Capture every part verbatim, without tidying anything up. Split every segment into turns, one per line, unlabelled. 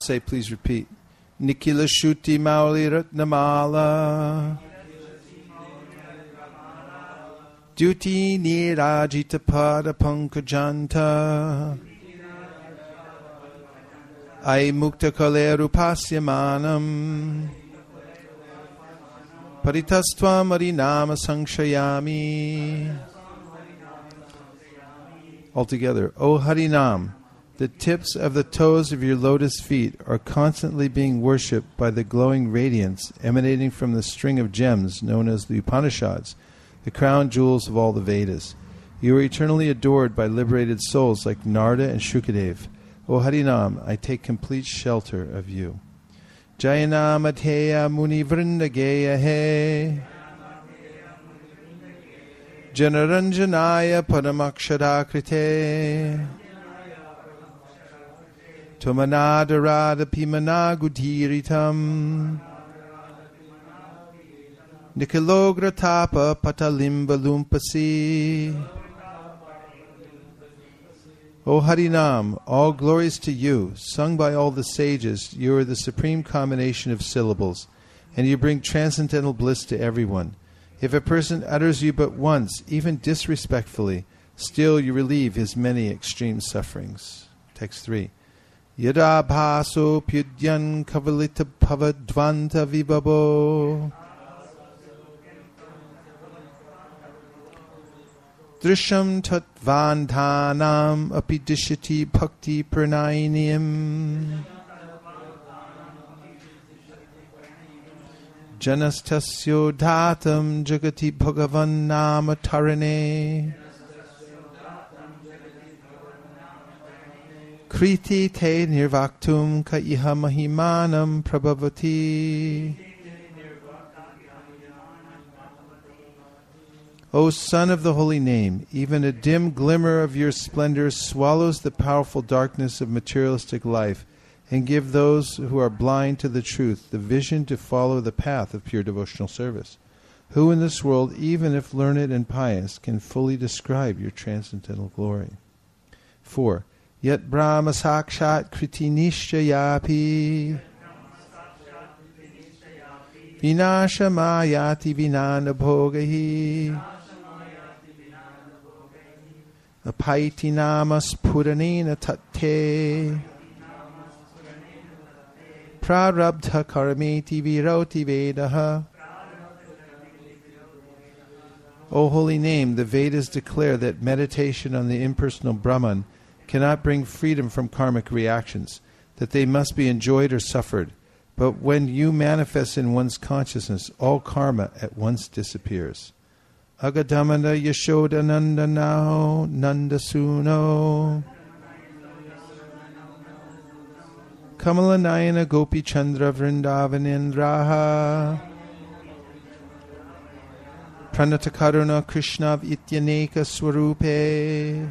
say, please repeat. Nikila Shuti Mauli Ratnamala Duti Nirajita Pada Pankajanta Ai Mukta Kaleru Pasyamanam Paritastvam Arinama Sangshayami. Altogether, O Harinam, the tips of the toes of your lotus feet are constantly being worshipped by the glowing radiance emanating from the string of gems known as the Upanishads, the crown jewels of all the Vedas. You are eternally adored by liberated souls like Narada and Shukadev. O Harinam, I take complete shelter of you. Jayanamatheya Muni Vrindageya He Janaranjanaya Padamakshadrakrite Tomanadarada Pimanagudhiritam Nikilogra Tapa Patalimba Lumpasi. O Harinam, all glories to you, sung by all the sages. You are the supreme combination of syllables, and you bring transcendental bliss to everyone. If a person utters you but once, even disrespectfully, still you relieve his many extreme sufferings. Text three. Yada bhaso pyudyan kavalita pavadvanta vibabo Drisham tatvandhanam apidishati bhakti pranayiniyam Janastasyo dhatam jagati bhagavan nama tarane Kriti te nirvaktum ka iha mahimanam prabhavati. O Son of the Holy Name, even a dim glimmer of your splendor swallows the powerful darkness of materialistic life and give those who are blind to the truth the vision to follow the path of pure devotional service. Who in this world, even if learned and pious, can fully describe your transcendental glory? four. Yat Brahma Sakshat Kriti Nishchayapi Vinasha Mayati Vinana Bhogahi Apaiti Namas Puranina Tate Prarabdha Karameti Viroti Vedaha. O holy name, the Vedas declare that meditation on the impersonal Brahman cannot bring freedom from karmic reactions, that they must be enjoyed or suffered. But when you manifest in one's consciousness, all karma at once disappears. Agadamana Yashoda Nandana Nandasuno Kamalanayana Gopi Chandra Vrindavanendraha Pranatakaruna Krishna Ityaneka Swarupe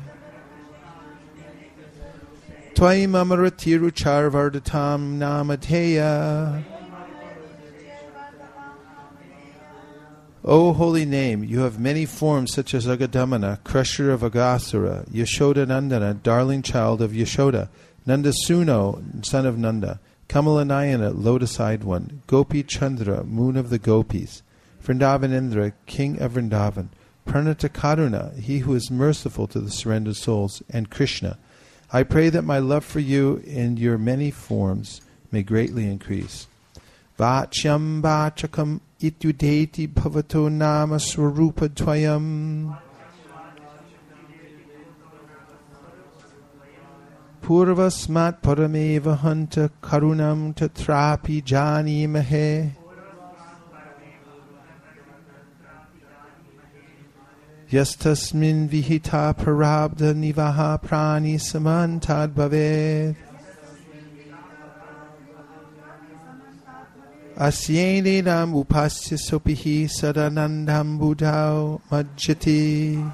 Twai Mamaratiru Charvardatam Namadeya. O holy name, you have many forms such as Agadamana, crusher of Agasura, Yashoda Nandana, darling child of Yashoda, Nandasuno, son of Nanda, Kamalanayana, lotus-eyed one, Gopi Chandra, moon of the gopis, Vrindavanendra, king of Vrindavan, Pranata Karuna, he who is merciful to the surrendered souls, and Krishna. I pray that my love for you in your many forms may greatly increase. Vachyam vachakam ityudeti bhavato nama swarupa dvayam purvasmat parameva hanta karunam tatrapi jani mahe yastasmin vihita parabda nivaha prani samantad bhaved Asyenenam upasya sopihi sadanandam buddhao majjati.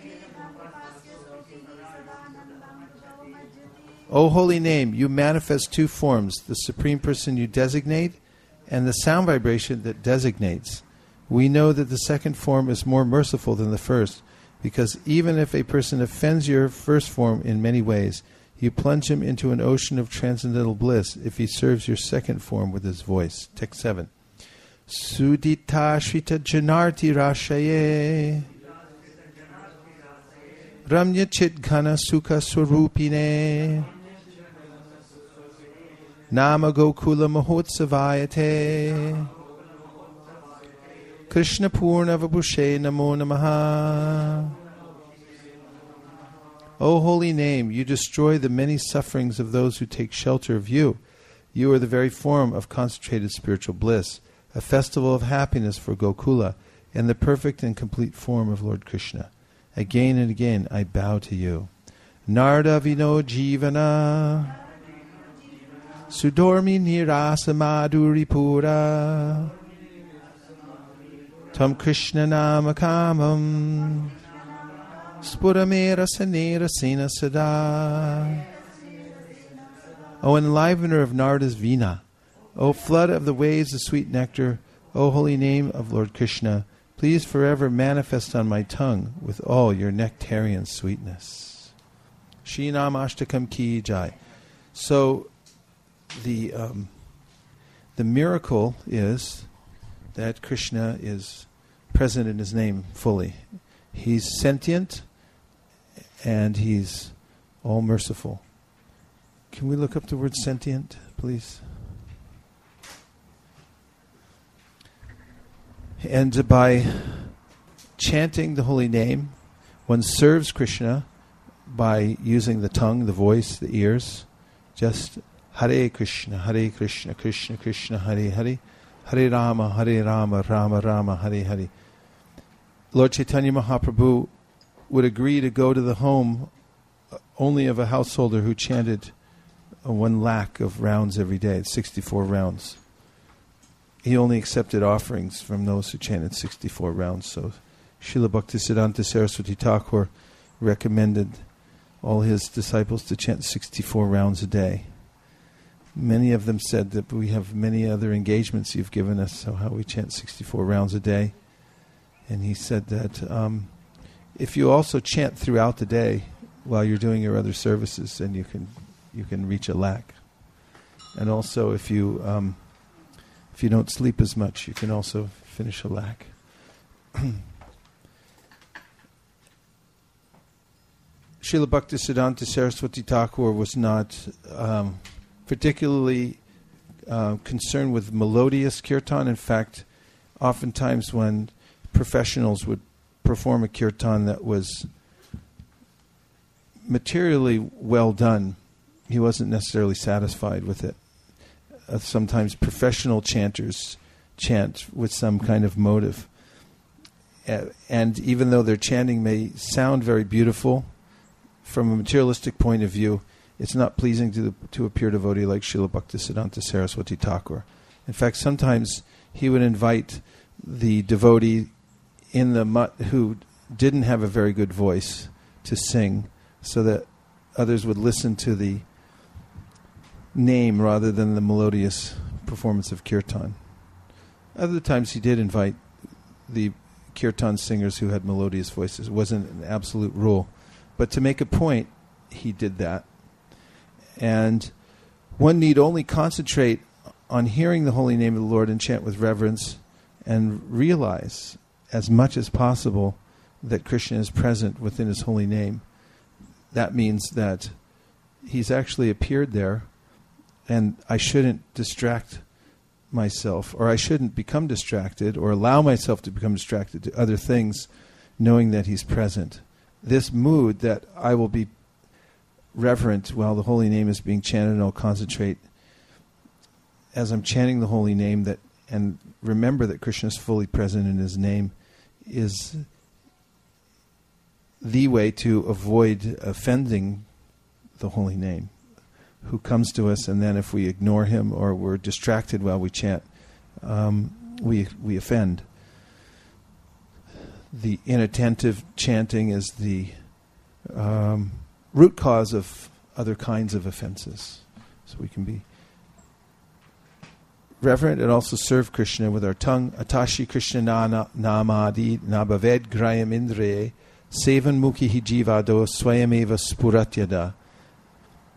O holy name, you manifest two forms, the Supreme Person you designate and the sound vibration that designates. We know that the second form is more merciful than the first, because even if a person offends your first form in many ways, You plunge him into an ocean of transcendental bliss if he serves your second form with his voice. Text seven. Sudita Shrita Janarti Rashaye Ramya Chit Ghana Sukha Swarupine Nama Gokula Mahotsavayate Krishna Purna Vabhushe Namo Namaha. O holy name, you destroy the many sufferings of those who take shelter of you. You are the very form of concentrated spiritual bliss, a festival of happiness for Gokula, and the perfect and complete form of Lord Krishna. Again and again I bow to you. Narda Vino Jivana Sudormi Nirasa Madhuri Pura Tam Krishna Namakamam Spuramera Sanera Sena Sada. O enlivener of Narda's Vina, O flood of the waves of sweet nectar, O holy name of Lord Krishna, please forever manifest on my tongue with all your nectarian sweetness. Shrinam Ashtakam Ki Jai. So the um, the miracle is that Krishna is present in his name fully. He's sentient and he's all merciful. Can we look up the word sentient, please? And by chanting the holy name, one serves Krishna by using the tongue, the voice, the ears. Just Hare Krishna, Hare Krishna, Krishna Krishna, Hare Hare, Hare Rama, Hare Rama, Rama Rama, Hare Hare. Lord Chaitanya Mahaprabhu would agree to go to the home only of a householder who chanted one lakh of rounds every day, sixty-four rounds. He only accepted offerings from those who chanted sixty-four rounds. So Srila Bhaktisiddhanta Saraswati Thakur recommended all his disciples to chant sixty-four rounds a day. Many of them said that we have many other engagements you've given us, so how we chant sixty-four rounds a day. And he said that um, if you also chant throughout the day while you're doing your other services, then you can you can reach a lakh. And also, if you um, if you don't sleep as much, you can also finish a lakh. Srila Bhaktisiddhanta Saraswati Thakur was not um, particularly uh, concerned with melodious kirtan. In fact, oftentimes when professionals would perform a kirtan that was materially well done, he wasn't necessarily satisfied with it. Uh, sometimes professional chanters chant with some kind of motive. Uh, and even though their chanting may sound very beautiful, from a materialistic point of view, it's not pleasing to the, to a pure devotee like Srila Bhaktisiddhanta Saraswati Thakur. In fact, sometimes he would invite the devotee in the mutt who didn't have a very good voice to sing, so that others would listen to the name rather than the melodious performance of kirtan. Other times he did invite the kirtan singers who had melodious voices. It wasn't an absolute rule. But to make a point, he did that. And one need only concentrate on hearing the holy name of the Lord and chant with reverence and realize as much as possible that Krishna is present within his holy name. That means that he's actually appeared there, and I shouldn't distract myself, or I shouldn't become distracted or allow myself to become distracted to other things, knowing that he's present. This mood that I will be reverent while the holy name is being chanted, and I'll concentrate as I'm chanting the holy name that and remember that Krishna is fully present in his name, is the way to avoid offending the holy name, who comes to us, and then if we ignore him or we're distracted while we chant, um, we we offend. The inattentive chanting is the um, root cause of other kinds of offenses. So we can be reverent and also serve Krishna with our tongue. Atashi Krishna na namadi nabaved grayam indriye sevan mukhi jivado swayameva spuratyada.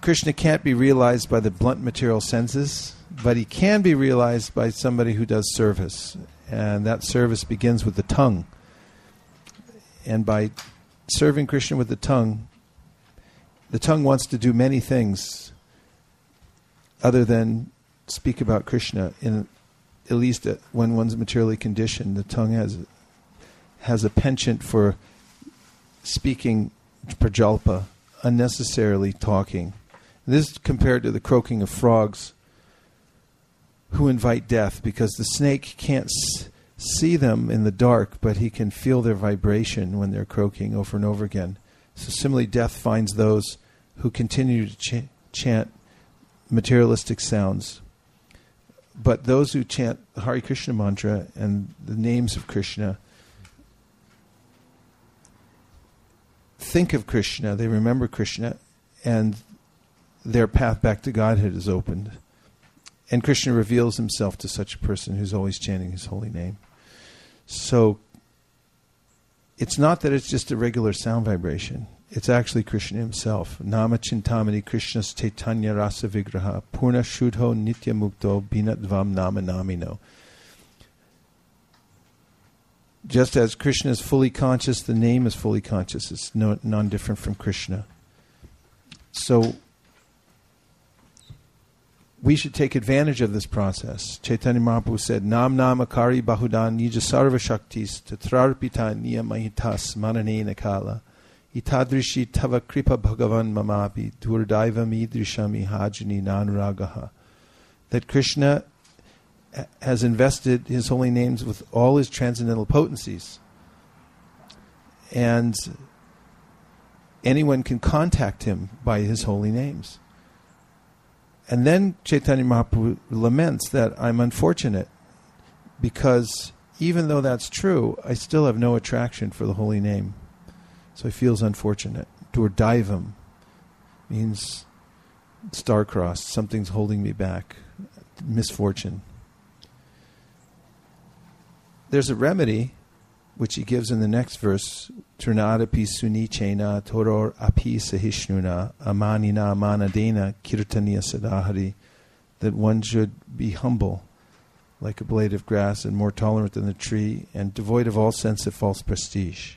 Krishna can't be realized by the blunt material senses, but he can be realized by somebody who does service. And that service begins with the tongue. And by serving Krishna with the tongue, the tongue wants to do many things other than speak about Krishna. In at least when one's materially conditioned, the tongue has has a penchant for speaking prajalpa, unnecessarily talking. This is compared to the croaking of frogs who invite death, because the snake can't s- see them in the dark, but he can feel their vibration when they're croaking over and over again. So similarly, death finds those who continue to ch- chant materialistic sounds. But those who chant the Hare Krishna mantra and the names of Krishna think of Krishna, they remember Krishna, and their path back to Godhead is opened. And Krishna reveals himself to such a person who's always chanting his holy name. So it's not that it's just a regular sound vibration. It's actually Krishna himself. Nama Chintamani Krishna's Chaitanya Rasa Vigraha Purna Shuddho Nitya Mukto Binatvam Nama Namino. Just as Krishna is fully conscious, the name is fully conscious. It's no, non-different from Krishna. So we should take advantage of this process. Chaitanya Mahaprabhu said, Nam Namakari Bahudan Nija Sarva Shaktis Tatrarpita Niyamahitas Mananena Kala Itadrishi Tava Kripa Bhagavan Mamapi Durdaivam Idrishami Hajani Nanragaha. That Krishna has invested his holy names with all his transcendental potencies. And anyone can contact him by his holy names. And then Chaitanya Mahaprabhu laments that I'm unfortunate because even though that's true, I still have no attraction for the holy name. So he feels unfortunate. Durdaivam means star-crossed. Something's holding me back. Misfortune. There's a remedy, which he gives in the next verse. Turnadapi sunichena toror api sahishnuna amanina manadena kirtaniya sadahari. That one should be humble, like a blade of grass, and more tolerant than the tree, and devoid of all sense of false prestige.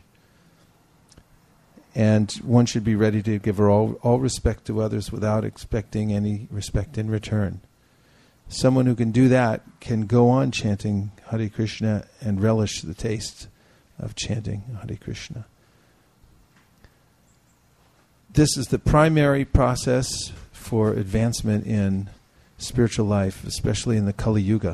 And one should be ready to give all, all respect to others without expecting any respect in return. Someone who can do that can go on chanting Hare Krishna and relish the taste of chanting Hare Krishna. This is the primary process for advancement in spiritual life, especially in the Kali Yuga,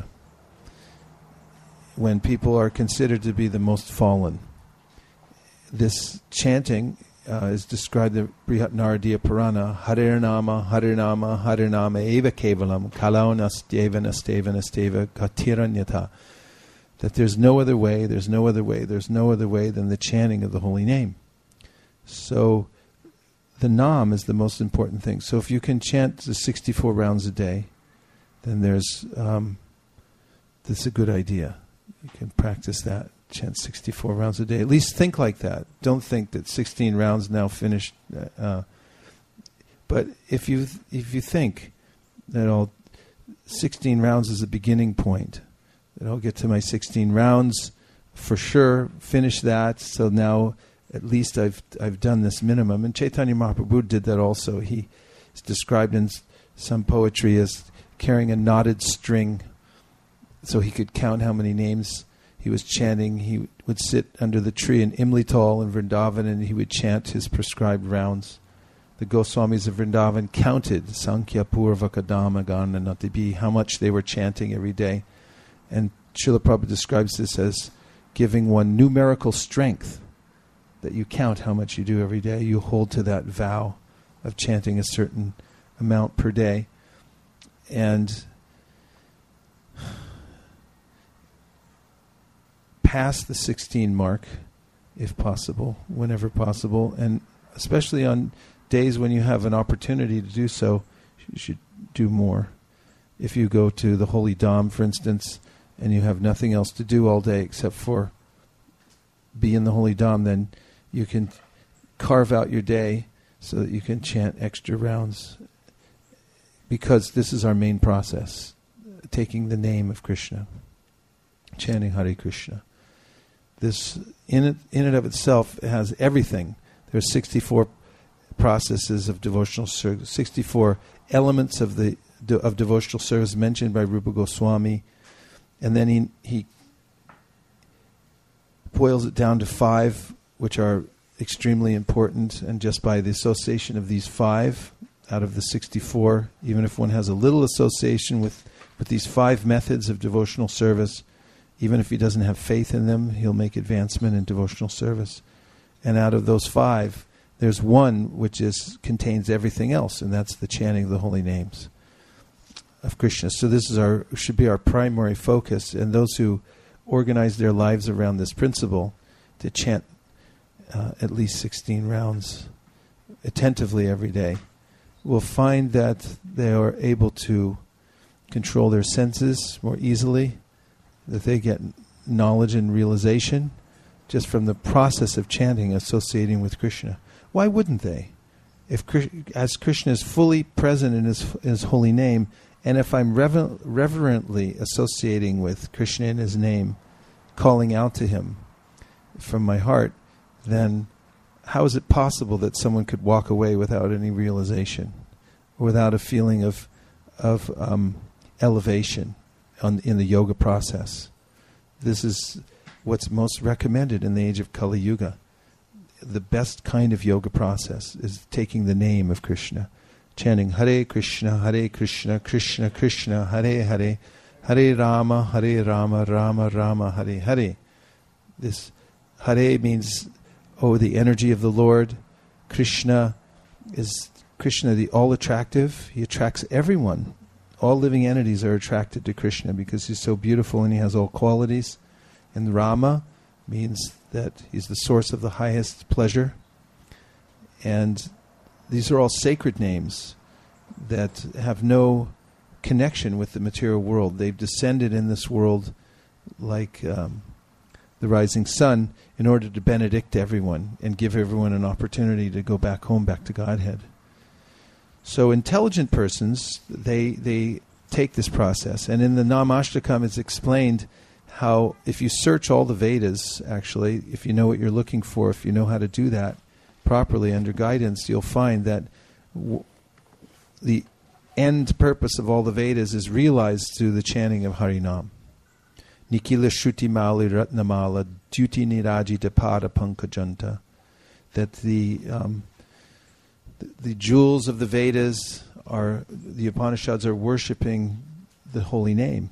when people are considered to be the most fallen. This chanting uh, is described in the Brihat Naradiya Purana, Hare Nama, Hare Nama, Hare Nama, Eva Kevalam, Kalau Nasteva, Nasteva, Nasteva, Katiranyata. That there's no other way, there's no other way, there's no other way than the chanting of the holy name. So the Nam is the most important thing. So if you can chant the sixty-four rounds a day, then there's, um, that's a good idea. You can practice that. Chant sixty-four rounds a day. At least think like that. Don't think that sixteen rounds now finished. Uh, but if you th- if you think that all sixteen rounds is a beginning point, that I'll get to my sixteen rounds for sure, finish that. So now at least I've I've done this minimum. And Chaitanya Mahaprabhu did that also. He is described in s- some poetry as carrying a knotted string, so he could count how many names he was chanting. He would sit under the tree in Imlital in Vrindavan, and he would chant his prescribed rounds. The Goswamis of Vrindavan counted Sankhya Purvaka Dhamma Gana Natibi, how much they were chanting every day. And Srila Prabhupada describes this as giving one numerical strength, that you count how much you do every day. You hold to that vow of chanting a certain amount per day. And pass the sixteen mark, if possible, whenever possible, and especially on days when you have an opportunity to do so, you should do more. If you go to the Holy Dham, for instance, and you have nothing else to do all day except for be in the Holy Dham, then you can carve out your day so that you can chant extra rounds. because this is our main process, taking the name of Krishna, chanting Hare Krishna. This, in it, in and of itself, has everything. There are sixty-four processes of devotional service, sixty-four elements of the of devotional service mentioned by Rupa Goswami, and then he he boils it down to five, which are extremely important, and just by the association of these five out of the sixty-four, even if one has a little association with, with these five methods of devotional service, even if he doesn't have faith in them, he'll make advancement in devotional service. And out of those five, there's one which is contains everything else, and that's the chanting of the holy names of Krishna. So this is our should be our primary focus, and those who organize their lives around this principle to chant uh, at least sixteen rounds attentively every day will find that they are able to control their senses more easily, that they get knowledge and realization just from the process of chanting associating with Krishna. Why wouldn't they? If as Krishna is fully present in his, in his holy name, and if I'm rever- reverently associating with Krishna in his name, calling out to him from my heart, then how is it possible that someone could walk away without any realization, or without a feeling of of um, elevation on, in the yoga process? This is what's most recommended in the age of Kali Yuga. The best kind of yoga process is taking the name of Krishna, chanting Hare Krishna, Hare Krishna, Krishna Krishna, Hare Hare, Hare Rama, Hare Rama, Rama Rama, Hare Hare. This Hare means, oh, the energy of the Lord. Krishna is Krishna, the all-attractive. He attracts everyone. All living entities are attracted to Krishna because he's so beautiful and he has all qualities. And Rama means that he's the source of the highest pleasure. And these are all sacred names that have no connection with the material world. They've descended in this world like um, the rising sun in order to benedict everyone and give everyone an opportunity to go back home, back to Godhead. So intelligent persons, they they take this process. And in the Namashtakam it's explained how if you search all the Vedas, actually, if you know what you're looking for, if you know how to do that properly under guidance, you'll find that w- the end purpose of all the Vedas is realized through the chanting of Harinam. Nikila Shruti Mali Ratnamala Duti Nirajita Pada Pankajanta. That the, um, the the jewels of the Vedas are, the Upanishads are worshipping the holy name.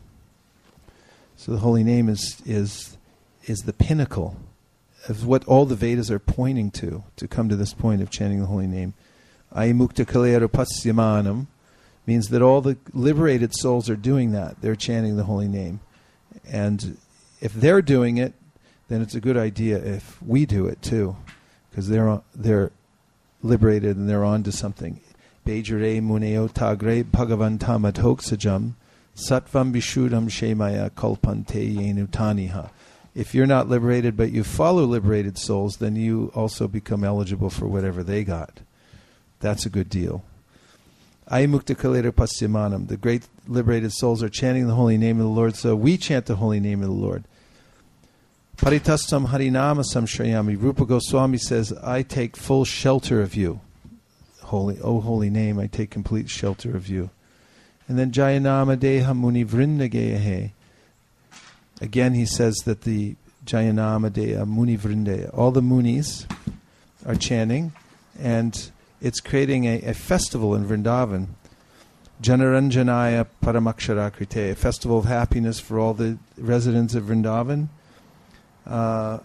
So the holy name is is is the pinnacle of what all the Vedas are pointing to, to come to this point of chanting the holy name. Ayamukta Kalera Pasyamanam means that all the liberated souls are doing that. They're chanting the holy name. And if they're doing it, then it's a good idea if we do it too, because they're they're liberated and they're on to something. Bejare muneo tagre bhagavantamadhoksajam Satvam Vishudam Shemaya Kalpante Yenutaniha. If you're not liberated but you follow liberated souls, then you also become eligible for whatever they got. That's a good deal. Ayamukta Kalera Pasyamanam. The great liberated souls are chanting the holy name of the Lord, so we chant the holy name of the Lord. Paritastam Harinama Samshrayami. Rupa Goswami says, I take full shelter of you. Holy, O holy name, I take complete shelter of you. And then Jayanama Deha Muni Vrindagehe. Again, he says that the Jayanama Deha Muni Vrindeya, all the munis are chanting, and it's creating a, a festival in Vrindavan. Janaranjanaya Paramakshara Krite, a festival of happiness for all the residents of Vrindavan. Uh,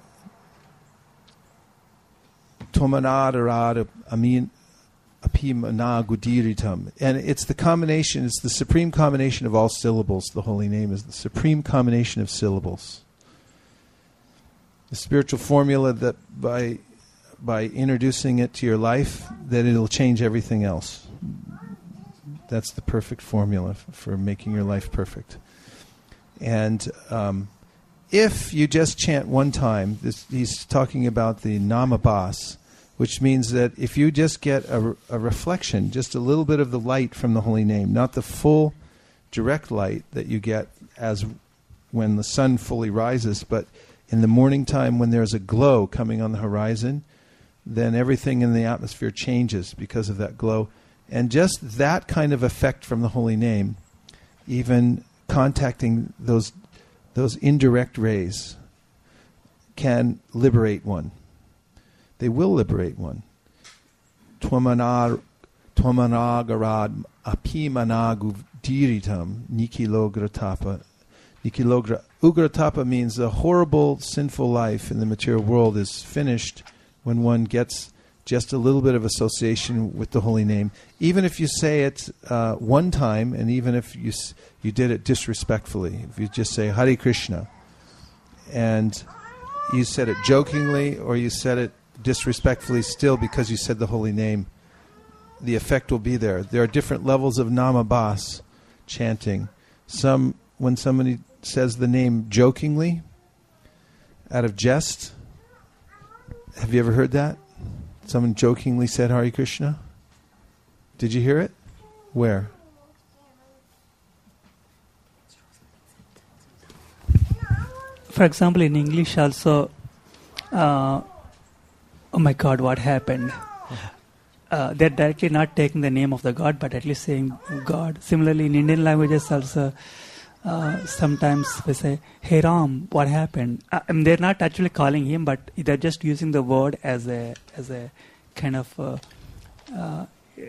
Tomanadara Amin. Apimana Gudiritam. And it's the combination, it's the supreme combination of all syllables. The holy name is the supreme combination of syllables. The spiritual formula that by by introducing it to your life, that it'll change everything else. That's the perfect formula f- for making your life perfect. And um, if you just chant one time, this, he's talking about the Namabas, which means that if you just get a, a reflection, just a little bit of the light from the holy name, not the full direct light that you get as when the sun fully rises, but in the morning time when there's a glow coming on the horizon, then everything in the atmosphere changes because of that glow. And just that kind of effect from the holy name, even contacting those those indirect rays, can liberate one. They will liberate one. Twamanar Twamanagarad apimanagu diritam nikilogratapa. Nikilogra Ugratapa means the horrible sinful life in the material world is finished when one gets just a little bit of association with the holy name. Even if you say it uh, one time, and even if you s- you did it disrespectfully, if you just say Hare Krishna, and you said it jokingly or you said it disrespectfully still because you said the holy name, the effect will be there. There are different levels of namabas chanting. Some, when somebody says the name jokingly, out of jest. Have you ever heard that? Someone jokingly said Hare Krishna? Did you hear it? Where?
For example, in English also, uh, oh my God, what happened? Uh, they're directly not taking the name of the God, but at least saying God. Similarly, in Indian languages also, uh, sometimes we say, Hey Ram, what happened? Uh, I mean, they're not actually calling him, but they're just using the word as a as a kind of, uh, uh,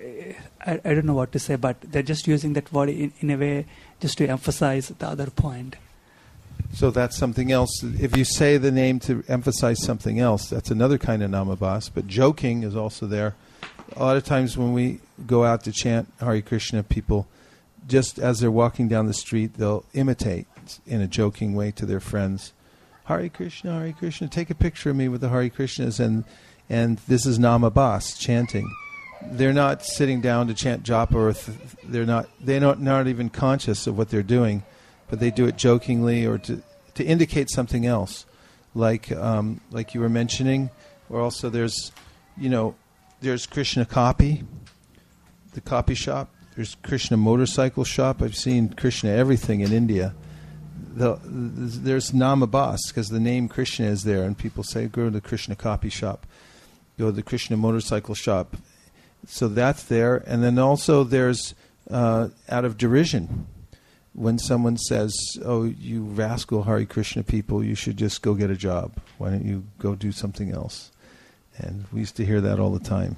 I, I don't know what to say, but they're just using that word in, in a way just to emphasize the other point.
So that's something else. If you say the name to emphasize something else, that's another kind of namabas. But joking is also there. A lot of times when we go out to chant Hare Krishna, people, just as they're walking down the street, they'll imitate in a joking way to their friends. Hare Krishna, Hare Krishna, take a picture of me with the Hare Krishnas. And and this is namabas, chanting. They're not sitting down to chant japa, or th- they're not they're not, not even conscious of what they're doing, but they do it jokingly or to to indicate something else, like um, like you were mentioning. Or also there's, you know, there's Krishna copy, the copy shop. There's Krishna motorcycle shop. I've seen Krishna everything in India. The, there's namabas because the name Krishna is there, and people say go to the Krishna copy shop, go to the Krishna motorcycle shop. So that's there, and then also there's uh, out of derision. When someone says, oh, you rascal Hare Krishna people, you should just go get a job. Why don't you go do something else? And we used to hear that all the time.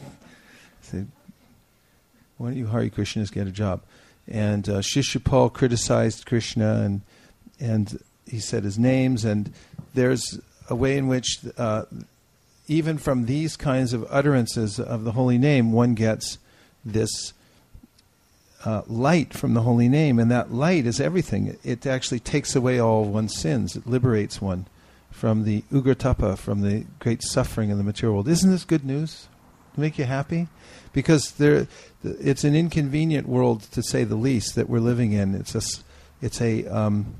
Say, why don't you Hare Krishnas get a job? And uh, Shishupal criticized Krishna, and and he said his names. And there's a way in which, uh, even from these kinds of utterances of the holy name, one gets this Uh, light from the holy name, and that light is everything. It, it actually takes away all one's sins. It liberates one from the ugratapa, from the great suffering in the material world. Isn't this good news? Make you happy? Because there, it's an inconvenient world, to say the least, that we're living in. It's a, it's a, um,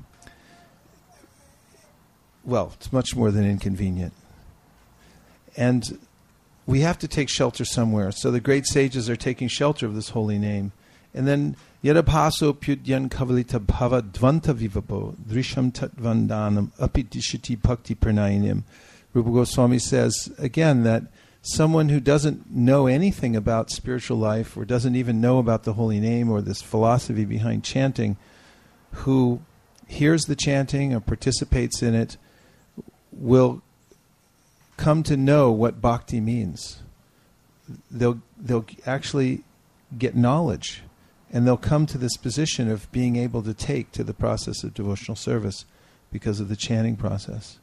well, it's much more than inconvenient. And we have to take shelter somewhere. So the great sages are taking shelter of this holy name. And then Yadabhaso Pyudyan Kavalita Bhava Dvanta Vivabo Drisham Tatvandanam Apidishiti Bhakti Pranayaniam. Rupa Goswami says again that someone who doesn't know anything about spiritual life, or doesn't even know about the holy name or this philosophy behind chanting, who hears the chanting or participates in it, will come to know what bhakti means. They'll they'll actually get knowledge. And they'll come to this position of being able to take to the process of devotional service because of the chanting process.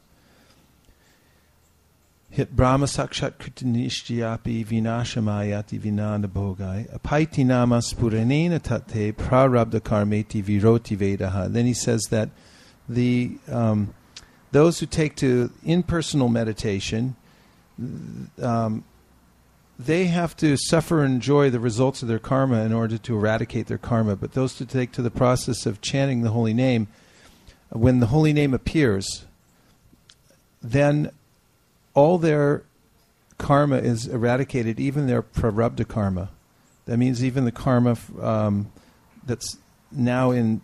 Hit Brahma Sakshat Kritanishtiyapi Vinashamayati Vinana Bhogai Apaiti Nama Spuranena Tate Prarabdha Karmeti Viroti Vedaha. Then he says that the um, those who take to impersonal meditation, um, they have to suffer and enjoy the results of their karma in order to eradicate their karma. But those who take to the process of chanting the holy name, when the holy name appears, then all their karma is eradicated, even their prarabdha karma. That means even the karma um, that's now in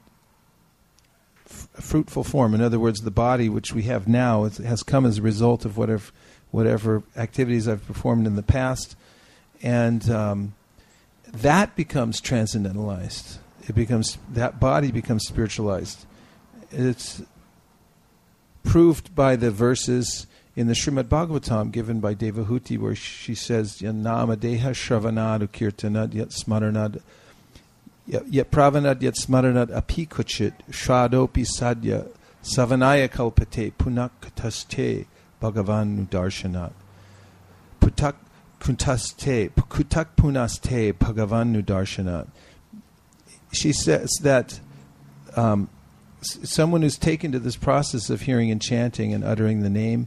f- fruitful form. In other words, the body which we have now is, has come as a result of whatever whatever activities I've performed in the past, and um, that becomes transcendentalized. It becomes that body becomes spiritualized. It's proved by the verses in the Srimad Bhagavatam given by Devahuti, where she says, "Nama deha shravanad kirtanad yat smaranad yat pravanad yat smaranad api kuchit shradopi sadya savanaya kalpate punak kataste bhagavan nudarshanat putak kuntaste kutak punaste bhagavan nudarshanat." She says that um, s- someone who's taken to this process of hearing and chanting and uttering the name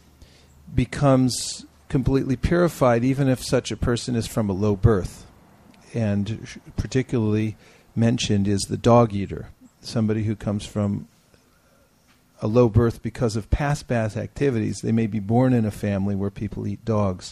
becomes completely purified, even if such a person is from a low birth. And sh- particularly mentioned is the dog eater, somebody who comes from a low birth because of past bad activities. They may be born in a family where people eat dogs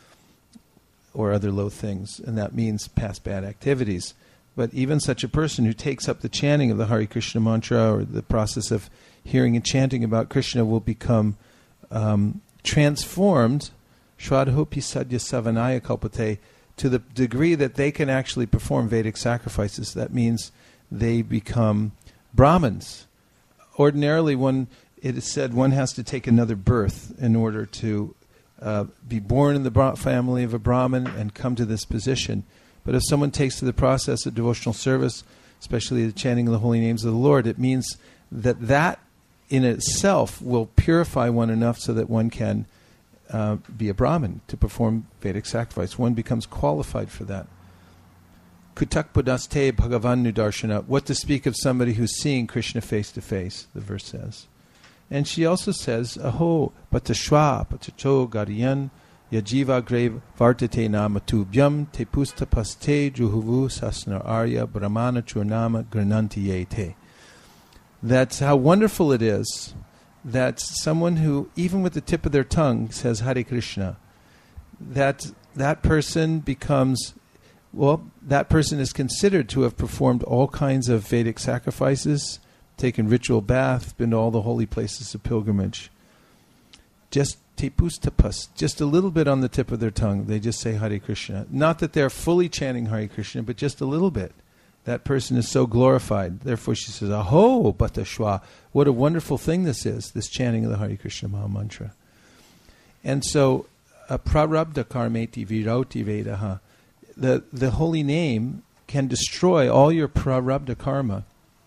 or other low things, and that means past bad activities. But even such a person who takes up the chanting of the Hare Krishna mantra or the process of hearing and chanting about Krishna will become um, transformed, Shradhopi Sadhya Savanaya Kalpate, to the degree that they can actually perform Vedic sacrifices. That means they become Brahmins. Ordinarily, one, it is said one has to take another birth in order to uh, be born in the Bra- family of a Brahmin and come to this position. But if someone takes to the process of devotional service, especially the chanting of the holy names of the Lord, it means that that in itself will purify one enough so that one can uh, be a Brahmin to perform Vedic sacrifice. One becomes qualified for that. Kutak pudaste bhagavan nudarshana. What to speak of somebody who's seeing Krishna face to face, the verse says. And she also says, Aho patashwa patacho gariyan yajiva grave vartate nama tubhyam te pustapaste juhuvu sasna arya brahmana churnama granantiyete. That's how wonderful it is that someone who, even with the tip of their tongue, says Hare Krishna, that that person becomes, well, that person is considered to have performed all kinds of Vedic sacrifices, taken ritual bath, been to all the holy places of pilgrimage. Just tepustapas, just a little bit on the tip of their tongue, they just say Hare Krishna. Not that they're fully chanting Hare Krishna, but just a little bit. That person is so glorified. Therefore she says, Aho Batashwa. What a wonderful thing this is, this chanting of the Hare Krishna Maha Mantra. And so, uh, prarabdha karmeti virauti vedaha. The, the holy name can destroy all your prarabdha karma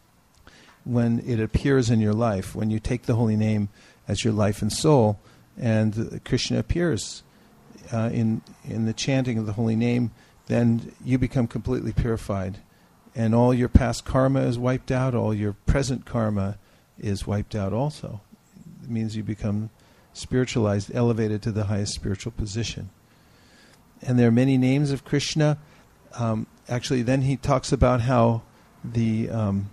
when it appears in your life. When you take the holy name as your life and soul, and Krishna appears uh, in, in the chanting of the holy name, then you become completely purified. And all your past karma is wiped out, all your present karma is wiped out also. It means you become spiritualized, elevated to the highest spiritual position. And there are many names of Krishna. Um, actually, then he talks about how the um,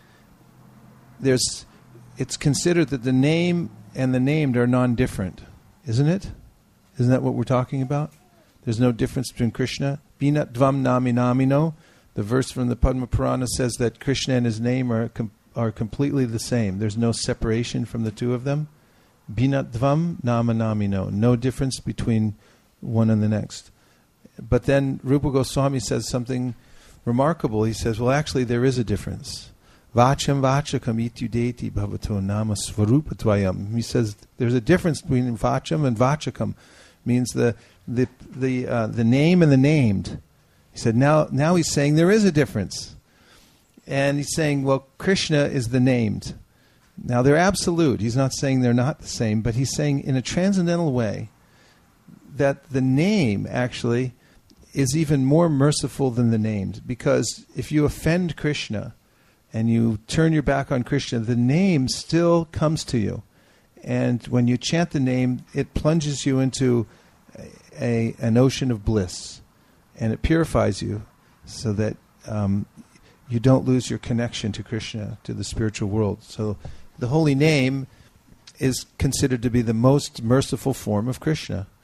there's it's considered that the name and the named are non-different, isn't it? Isn't that what we're talking about? There's no difference between Krishna. Binat dvam nami namino. The verse from the Padma Purana says that Krishna and his name are com- are completely the same. There's no separation from the two of them. Binatvam nama namino. No difference between one and the next. But then Rupa Goswami says something remarkable. He says, well, actually, there is a difference. Vacham vachakam ityudeti bhavato nama svarupatvayam. He says there's a difference between vacham and vachakam. Means the the the uh, the name and the named. He said, now, now he's saying there is a difference. And he's saying, well, Krishna is the named. Now, they're absolute. He's not saying they're not the same, but he's saying in a transcendental way that the name actually is even more merciful than the named. Because if you offend Krishna and you turn your back on Krishna, the name still comes to you. And when you chant the name, it plunges you into a, an ocean of bliss. And it purifies you so that um, you don't lose your connection to Krishna, to the spiritual world. So the holy name is considered to be the most merciful form of Krishna.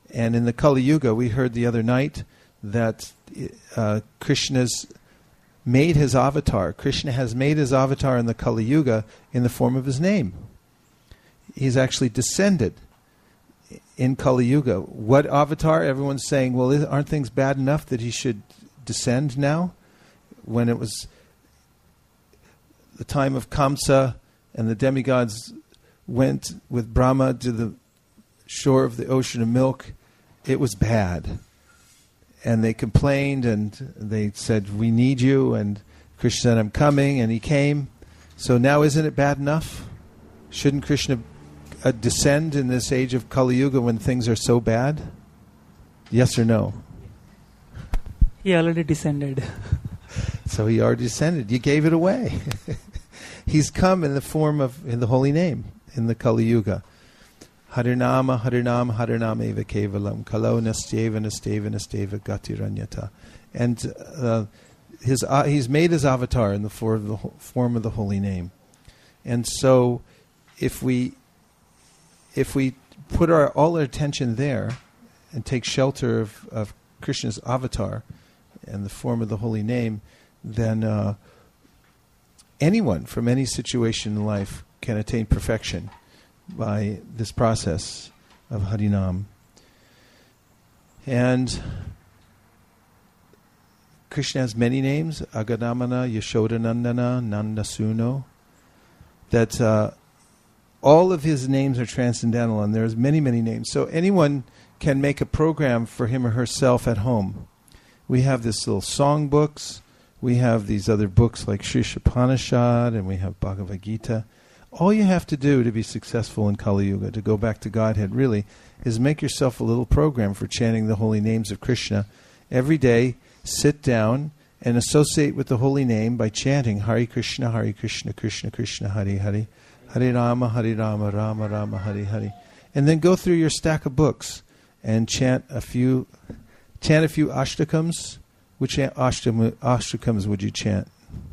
And in the Kali Yuga, we heard the other night that uh, Krishna's made his avatar. Krishna has made his avatar in the Kali Yuga in the form of his name. He's actually descended in Kali Yuga. What avatar? Everyone's saying, well, aren't things bad enough that he should descend now? When it was the time of Kamsa and the demigods went with Brahma to the shore of the ocean of milk, it was bad. And they complained and they said, we need you. And Krishna said, I'm coming. And he came. So now isn't it bad enough? Shouldn't Krishna uh, descend in this age of Kali Yuga when things are so bad? Yes or no?
He already descended.
So he already descended. You gave it away. He's come in the form of, in the holy name, in the Kali Yuga. Harinama, Harinam, Harinam eva kevalam, kalo nastyeva, nastyeva, nastyeva, gatiranyata. And uh, his uh, he's made his avatar in the form of the, form of the holy name. And so if we if we put our all our attention there and take shelter of, of Krishna's avatar and the form of the holy name, then uh, anyone from any situation in life can attain perfection by this process of Harinam. And Krishna has many names, Agadamana, Yashodanandana, Nandasuno, that uh, all of his names are transcendental, and there's many, many names. So anyone can make a program for him or herself at home. We have this little song books. We have these other books like Sri Upanishad, and we have Bhagavad Gita. All you have to do to be successful in Kali Yuga, to go back to Godhead really, is make yourself a little program for chanting the holy names of Krishna. Every day, sit down and associate with the holy name by chanting Hare Krishna, Hare Krishna, Krishna Krishna, Hare Hare, Hare Rama, Hare Rama, Rama Rama, Hare Hare. And then go through your stack of books and chant a few, chant a few ashtakams. Which ashtakam, ashtakams would you chant?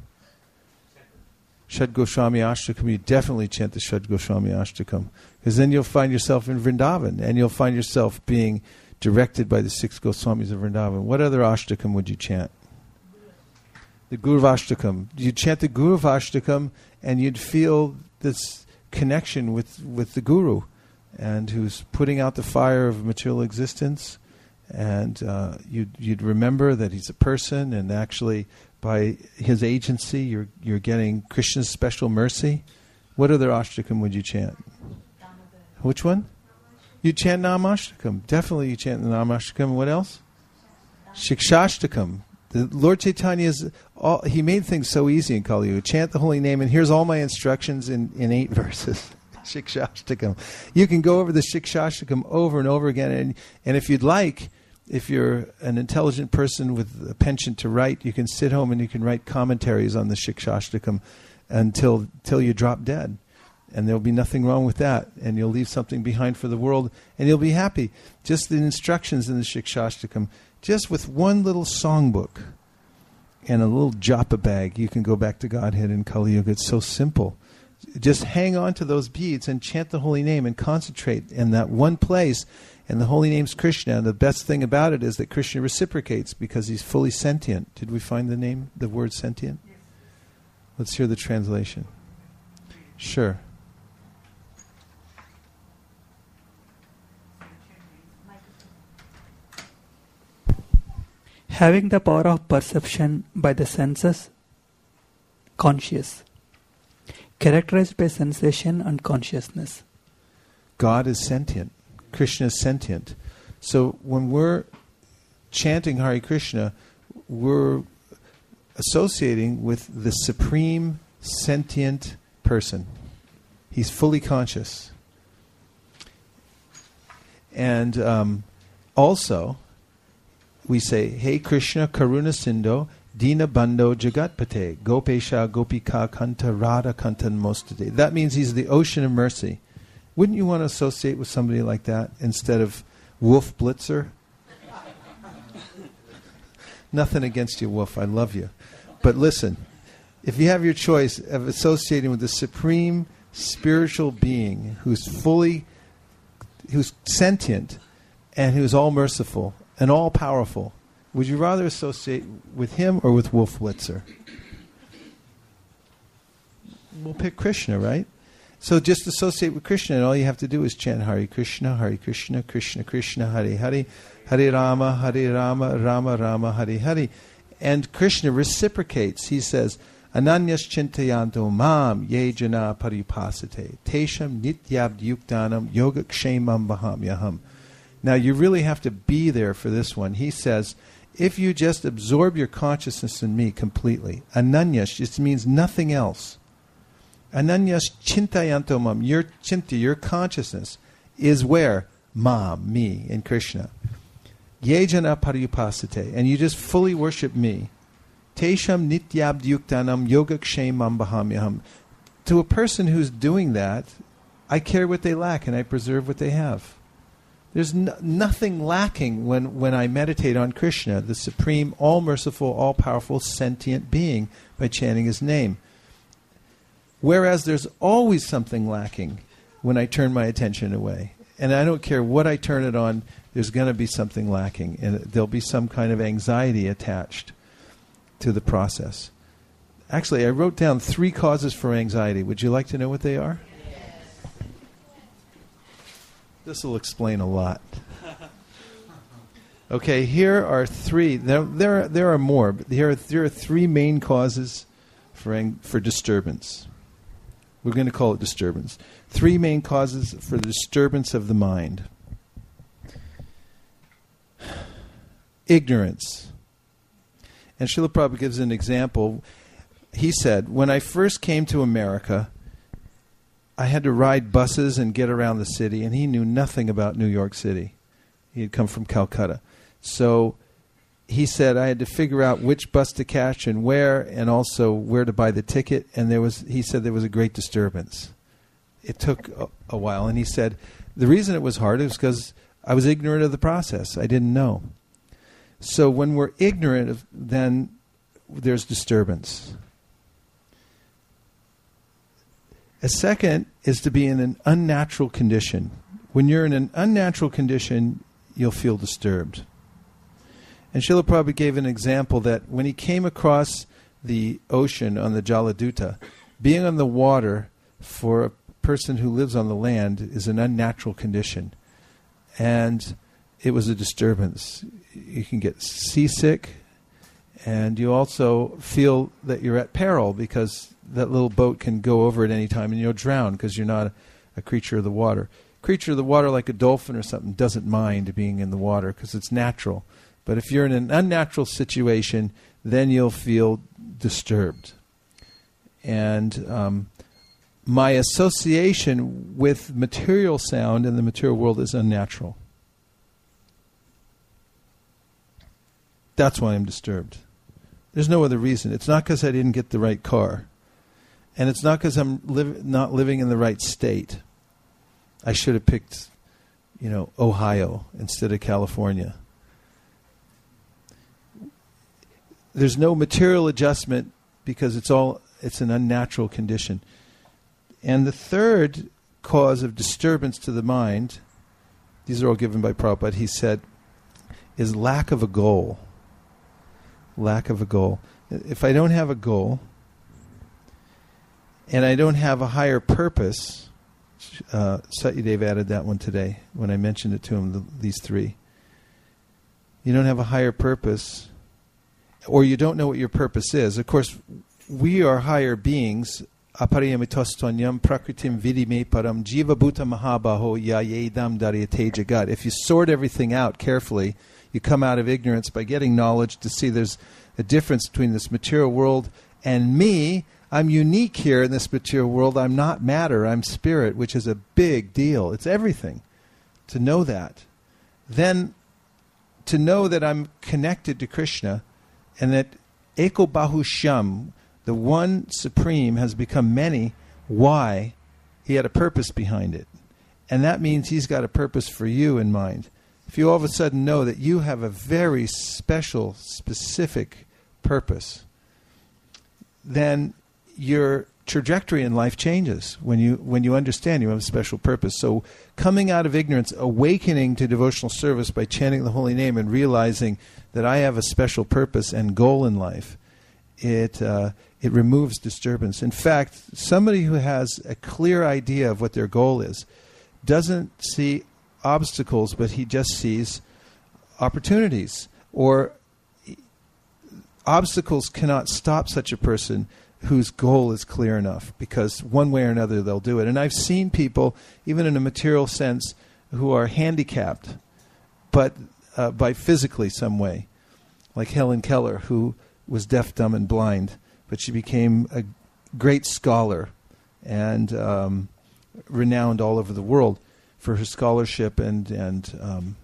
Shad Goswami Ashtakam. You definitely chant the Shad Goswami Ashtakam, because then you'll find yourself in Vrindavan and you'll find yourself being directed by the six Goswamis of Vrindavan. What other Ashtakam would you chant? The Gurvashtakam. You'd chant the Gurvashtakam and you'd feel this connection with, with the Guru, and who's putting out the fire of material existence. And uh, you'd, you'd remember that he's a person, and actually by his agency you're you're getting Krishna's special mercy. What other ashtakam would you chant? Which one? You chant Namashtakam. Definitely you chant the Namashtakam. What else? Shikshashtakam. The Lord Chaitanya's all, he made things so easy in Kali Yuga. Chant the holy name, and here's all my instructions in, in eight verses. Shikshashtakam. You can go over the Shikshashtakam over and over again, and and if you'd like, if you're an intelligent person with a penchant to write, you can sit home and you can write commentaries on the Shikshashtakam until till you drop dead. And there'll be nothing wrong with that. And you'll leave something behind for the world, and you'll be happy. Just the instructions in the Shikshashtakam, just with one little songbook and a little japa bag, you can go back to Godhead in Kali Yuga. It's so simple. Just hang on to those beads and chant the holy name and concentrate in that one place. And the holy name's Krishna. And the best thing about it is that Krishna reciprocates because he's fully sentient. Did we find the name, the word sentient? Yes. Let's hear the translation. Sure.
Having the power of perception by the senses, conscious. Characterized by sensation and consciousness.
God is sentient. Krishna is sentient. So when we're chanting Hare Krishna, we're associating with the supreme sentient person. He's fully conscious. And um, also, we say, Hey Krishna Karuna Sindho Dina Bandho Jagatpate Gopesha Gopika Kanta Radha Kantan Mostate. That means he's the ocean of mercy. Wouldn't you want to associate with somebody like that instead of Wolf Blitzer? Nothing against you, Wolf. I love you. But listen, if you have your choice of associating with the supreme spiritual being who's fully, who's sentient, and who's all merciful and all powerful, would you rather associate with him or with Wolf Blitzer? We'll pick Krishna, right? So just associate with Krishna, and all you have to do is chant Hare Krishna, Hare Krishna, Krishna Krishna, Hare Hare, Hare Rama, Hare Rama, Rama Rama, Hare Hare. And Krishna reciprocates. He says, Ananyas chintayanto mam ye jana paripasate tesham nityabd yuktanam yogakshemam bahamyaham. Now you really have to be there for this one. He says, if you just absorb your consciousness in me completely, ananyas, it means nothing else. Ananyas chintayanto mam, your chinta, your consciousness, is where? Mam, me, in Krishna. Yejana paripasate, and you just fully worship me. Tesham nityabd yuktanam yogakshemam bahamyaham. To a person who's doing that, I care what they lack and I preserve what they have. There's no, nothing lacking when, when I meditate on Krishna, the supreme, all-merciful, all-powerful, sentient being, by chanting his name. Whereas there's always something lacking when I turn my attention away. And I don't care what I turn it on, there's going to be something lacking. And there'll be some kind of anxiety attached to the process. Actually, I wrote down three causes for anxiety. Would you like to know what they are? Yes. This will explain a lot. Okay, here are three. There, there, there are more, but here are, there are three main causes for ang- for disturbance. We're going to call it disturbance. Three main causes for the disturbance of the mind. Ignorance. And Srila Prabhupada gives an example. He said, when I first came to America, I had to ride buses and get around the city, and he knew nothing about New York City. He had come from Calcutta. So he said I had to figure out which bus to catch and where, and also where to buy the ticket. And there was, he said there was a great disturbance. It took a, a while. And he said the reason it was hard is because I was ignorant of the process. I didn't know. So when we're ignorant, of, then there's disturbance. A second is to be in an unnatural condition. When you're in an unnatural condition, you'll feel disturbed. And Srila Prabhupada gave an example that when he came across the ocean on the Jaladuta, being on the water for a person who lives on the land is an unnatural condition. And it was a disturbance. You can get seasick, and you also feel that you're at peril because that little boat can go over at any time and you'll drown because you're not a, a creature of the water. Creature of the water like a dolphin or something doesn't mind being in the water because it's natural. But if you're in an unnatural situation, then you'll feel disturbed. And um, my association with material sound in the material world is unnatural. That's why I'm disturbed. There's no other reason. It's not because I didn't get the right car. And it's not because I'm li- not living in the right state. I should have picked, you know, Ohio instead of California. There's no material adjustment because it's all it's an unnatural condition. And the third cause of disturbance to the mind, these are all given by Prabhupada, he said, is lack of a goal. Lack of a goal. If I don't have a goal and I don't have a higher purpose, uh, Satyadev added that one today when I mentioned it to him, the, these three. You don't have a higher purpose, or you don't know what your purpose is. Of course, we are higher beings. Aparyamitostonyam prakritim vidime param jiva bhuta mahabaho yayedam daryate jagat. If you sort everything out carefully, you come out of ignorance by getting knowledge to see there's a difference between this material world and me. I'm unique here in this material world. I'm not matter. I'm spirit, which is a big deal. It's everything to know that. Then to know that I'm connected to Krishna and that Eko Bahushyam, the one supreme, has become many. Why? He had a purpose behind it. And that means he's got a purpose for you in mind. If you all of a sudden know that you have a very special, specific purpose, then your trajectory in life changes when you when you understand you have a special purpose. So coming out of ignorance, awakening to devotional service by chanting the holy name and realizing that I have a special purpose and goal in life, it uh, it removes disturbance. In fact, somebody who has a clear idea of what their goal is doesn't see obstacles, but he just sees opportunities. Or obstacles cannot stop such a person whose goal is clear enough, because one way or another they'll do it. And I've seen people, even in a material sense, who are handicapped, but uh, by physically some way, like Helen Keller, who was deaf, dumb, and blind, but she became a great scholar and um, renowned all over the world for her scholarship and and um,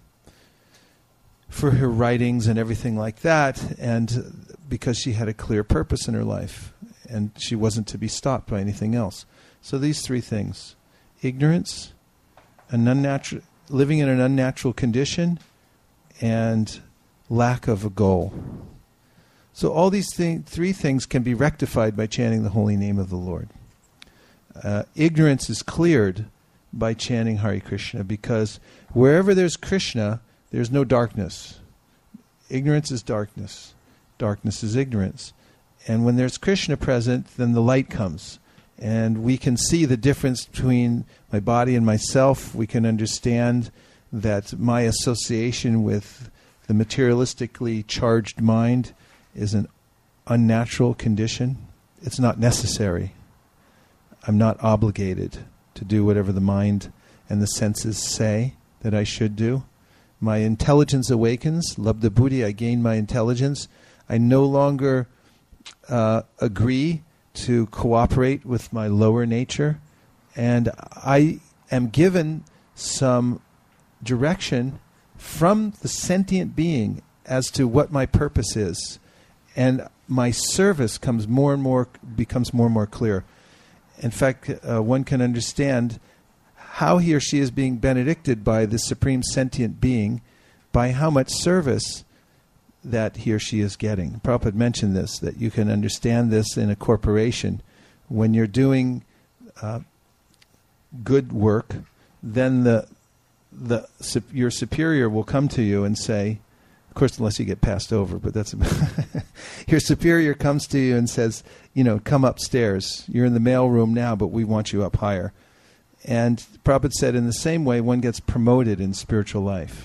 for her writings and everything like that, and because she had a clear purpose in her life, and she wasn't to be stopped by anything else. So these three things: ignorance, an unnatural, living in an unnatural condition, and lack of a goal. So all these thing, three things can be rectified by chanting the holy name of the Lord. Uh, ignorance is cleared by chanting Hare Krishna, because wherever there's Krishna, there's no darkness. Ignorance is darkness. Darkness is ignorance. And when there's Krishna present, then the light comes. And we can see the difference between my body and myself. We can understand that my association with the materialistically charged mind is an unnatural condition. It's not necessary. I'm not obligated to do whatever the mind and the senses say that I should do. My intelligence awakens. Labdha buddhi, I gain my intelligence. I no longer uh, agree to cooperate with my lower nature. And I am given some direction from the sentient being as to what my purpose is. And my service comes more and more, becomes more and more clear. In fact, uh, one can understand how he or she is being benedicted by the supreme sentient being by how much service that he or she is getting. Prabhupada mentioned this, that you can understand this in a corporation. When you're doing uh, good work, then the the your superior will come to you and say, of course, unless you get passed over, but that's your superior comes to you and says, you know, come upstairs. You're in the mailroom now, but we want you up higher. And Prabhupada said, in the same way, one gets promoted in spiritual life.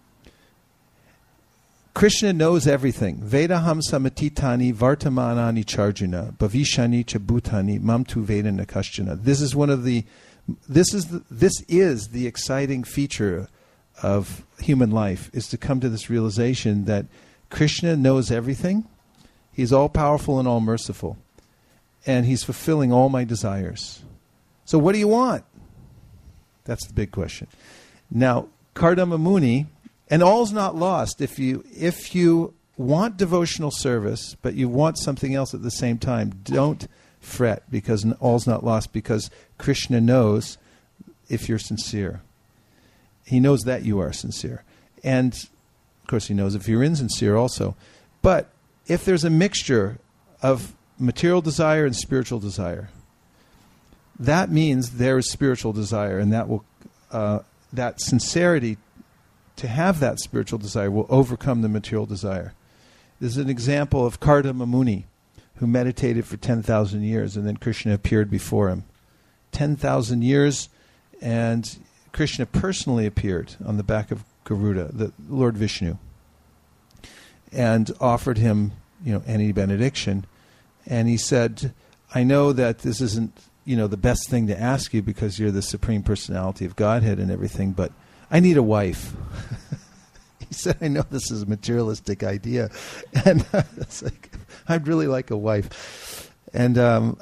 Krishna knows everything. Vedaham samatitani vartamanani charjuna bhavishani cha bhutani mamtu vedana kaschana. This is one of the, this is the, this is the exciting feature of human life, is to come to this realization that Krishna knows everything. He's all-powerful and all-merciful. And he's fulfilling all my desires. So what do you want? That's the big question. Now, Kardama Muni, and all's not lost. If you if you want devotional service, but you want something else at the same time, don't fret, because all's not lost, because Krishna knows if you're sincere. He knows that you are sincere. And, of course, he knows if you're insincere also. But if there's a mixture of material desire and spiritual desire, that means there is spiritual desire, and that will uh, that sincerity to have that spiritual desire will overcome the material desire. This is an example of Kardama Muni, who meditated for ten thousand years, and then Krishna appeared before him. ten thousand years, and Krishna personally appeared on the back of Garuda, the Lord Vishnu, and offered him, you know, any benediction. And he said, I know that this isn't, you know, the best thing to ask you because you're the Supreme Personality of Godhead and everything, but I need a wife. He said, I know this is a materialistic idea. And it's like, I'd really like a wife. And um,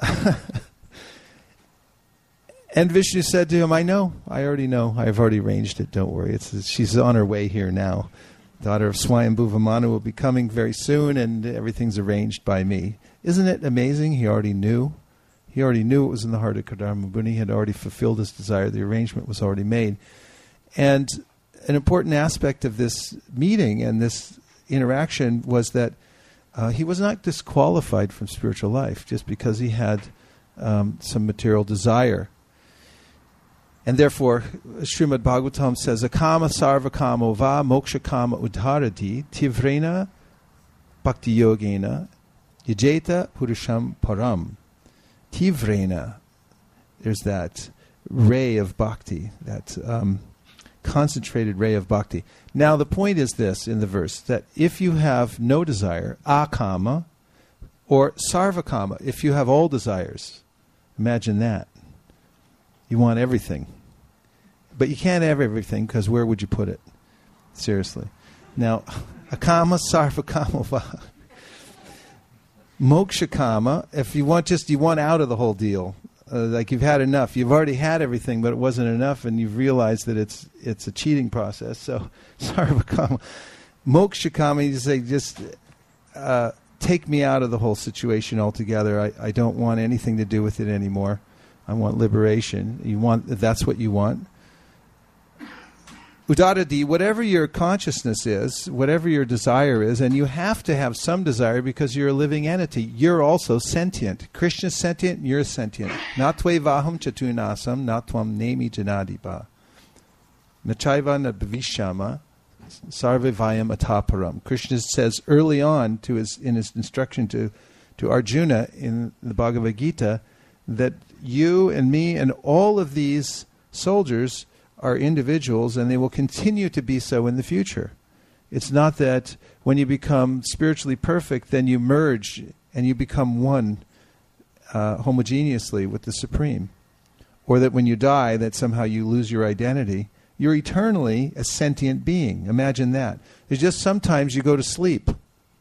and Vishnu said to him, I know, I already know. I've already arranged it, don't worry. It's, she's on her way here now. Daughter of Swayambhuva Manu will be coming very soon, and everything's arranged by me. Isn't it amazing? He already knew. He already knew it was in the heart of Kardama Muni. He had already fulfilled his desire. The arrangement was already made. And an important aspect of this meeting and this interaction was that uh, he was not disqualified from spiritual life just because he had um, some material desire. And therefore, Srimad Bhagavatam says, Akama sarva kamo va moksha kama udharati tivrena bhakti yogena yajeta purusham param. Tivrena, there's that ray of bhakti, that um, concentrated ray of bhakti. Now the point is this in the verse, that if you have no desire, akama, or sarvakama, if you have all desires, imagine that. You want everything. But you can't have everything, because where would you put it? Seriously. Now, akama sarvakama va. Moksha kama, if you want just, you want out of the whole deal. Uh, like you've had enough. You've already had everything, but it wasn't enough, and you've realized that it's it's a cheating process. So, sarvakama. Moksha kama, you say, just uh, take me out of the whole situation altogether. I, I don't want anything to do with it anymore. I want liberation. You want, that's what you want. Udadadi, whatever your consciousness is, whatever your desire is, and you have to have some desire because you're a living entity. You're also sentient. Krishna's sentient, you're sentient. Natve vaham chatunasam, natvam nemi janadipa. Nachaiva na bhavishama, sarve vayam ataparam. Krishna says early on to his in his instruction to, to Arjuna in the Bhagavad Gita that you and me and all of these soldiers are individuals, and they will continue to be so in the future. It's not that when you become spiritually perfect, then you merge and you become one uh, homogeneously with the Supreme. Or that when you die, that somehow you lose your identity. You're eternally a sentient being. Imagine that. It's just sometimes you go to sleep.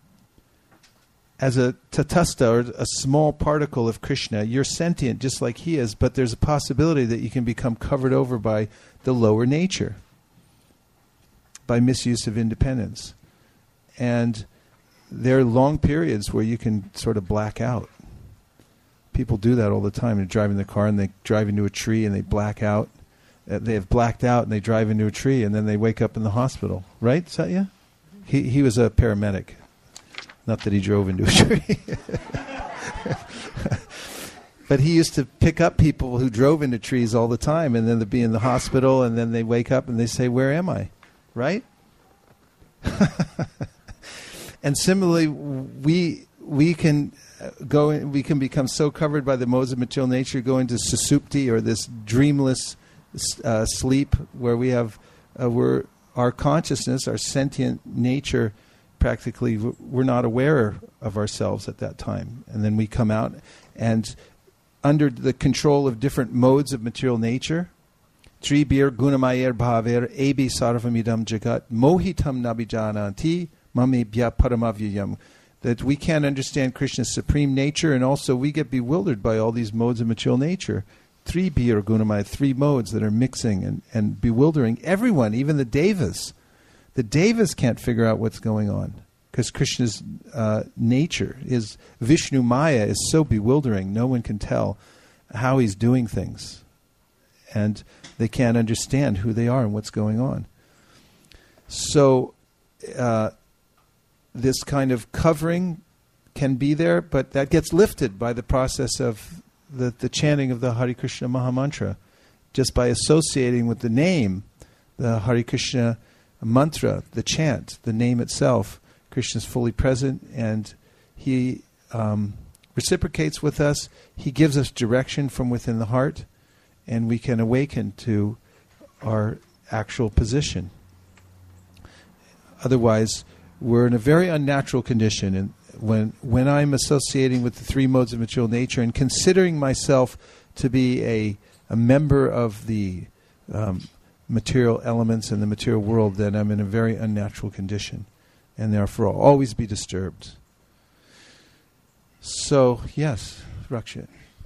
As a tatastha, or a small particle of Krishna, you're sentient just like he is, but there's a possibility that you can become covered over by the lower nature, by misuse of independence. And there are long periods where you can sort of black out. People do that all the time. They're driving the car and they drive into a tree and they black out. Uh, they have blacked out and they drive into a tree and then they wake up in the hospital. Right, Satya? He, he was a paramedic. Not that he drove into a tree. But he used to pick up people who drove into trees all the time, and then they'd be in the hospital, and then they wake up and they say, where am I? Right? And similarly, we we can go in, we can become so covered by the modes of material nature, go into susupti, or this dreamless uh, sleep, where we have uh, we're, our consciousness, our sentient nature, practically we're not aware of ourselves at that time. And then we come out, and under the control of different modes of material nature, Tribir gunamayer bhaver ebi sarvamidam jagat mohitam nabijananti mami bhya paramavyayam. That we can't understand Krishna's supreme nature, and also we get bewildered by all these modes of material nature. Tribir gunamaya, three modes that are mixing and, and bewildering everyone, even the devas. The devas can't figure out what's going on because Krishna's uh, nature, his Vishnu Maya, is so bewildering. No one can tell how he's doing things. And they can't understand who they are and what's going on. So uh, this kind of covering can be there, but that gets lifted by the process of the, the chanting of the Hare Krishna Mahamantra. Just by associating with the name, the Hare Krishna mantra, the chant, the name itself, Krishna is fully present, and he um, reciprocates with us. He gives us direction from within the heart, and we can awaken to our actual position. Otherwise, we're in a very unnatural condition, and when when I'm associating with the three modes of material nature and considering myself to be a a member of the um, material elements in the material world, then I'm in a very unnatural condition, and therefore I'll always be disturbed. So, yes, Rakshit.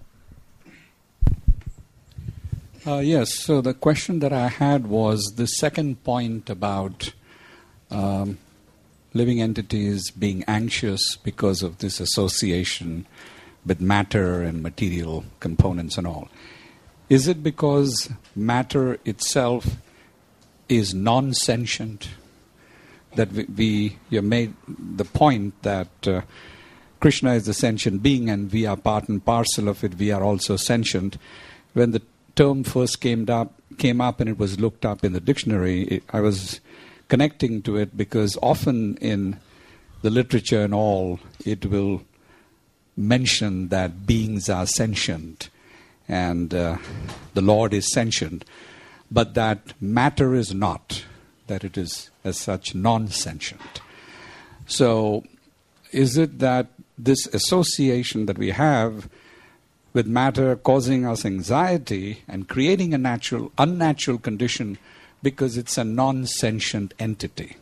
Uh, yes, so the question that I had was the second point about um, living entities being anxious because of this association with matter and material components and all. Is it because matter itself is non-sentient? That we, we you made the point that uh, Krishna is the sentient being and we are part and parcel of it, we are also sentient. When the term first came up, came up and it was looked up in the dictionary, it, I was connecting to it because often in the literature and all, it will mention that beings are sentient and uh, the Lord is sentient, but that matter is not, that it is as such non-sentient. So is it that this association that we have with matter causing us anxiety and creating a natural, unnatural condition because it's a non-sentient entity?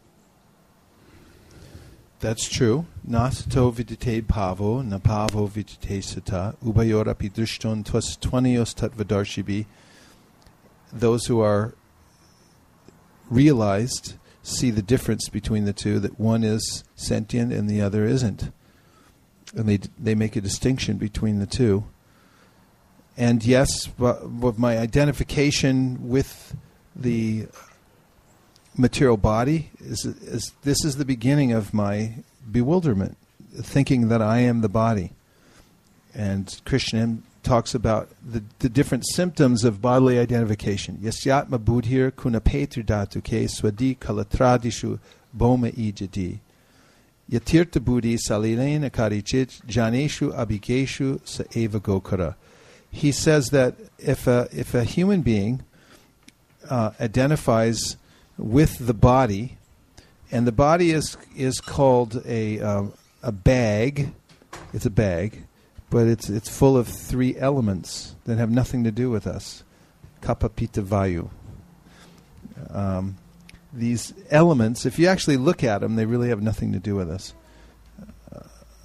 That's true. Nasato vidite bhavo, na bhavo vidite sata, ubayorapi drishton twas twanios tattvadarshibhi. Those who are realized see the difference between the two, that one is sentient and the other isn't. And they they make a distinction between the two. And yes, with my identification with the material body, is, is this is the beginning of my bewilderment, thinking that I am the body. And Krishna talks about the, the different symptoms of bodily identification. Yasyatma buddhir kunapetri dhatuke swadi kalatradishu boma ijadi. Yatirtha buddhi salilena karichit janeshu abhigeshu sa eva gokara. He says that if a, if a human being uh, identifies with the body, and the body is is called a um, a bag. It's a bag, but it's it's full of three elements that have nothing to do with us. Kapha, Pitta, Vayu. Um, these elements, if you actually look at them, they really have nothing to do with us. Uh,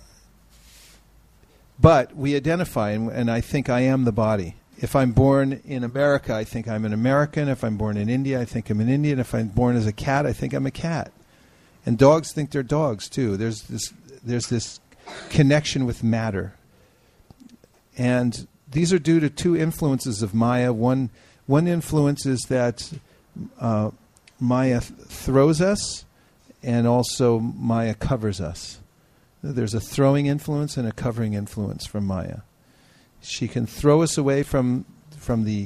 but we identify, and, and I think I am the body. If I'm born in America, I think I'm an American. If I'm born in India, I think I'm an Indian. If I'm born as a cat, I think I'm a cat. And dogs think they're dogs too. There's this there's this connection with matter. And these are due to two influences of Maya. One one influence is that uh, Maya th- throws us, and also Maya covers us. There's a throwing influence and a covering influence from Maya. She can throw us away from from the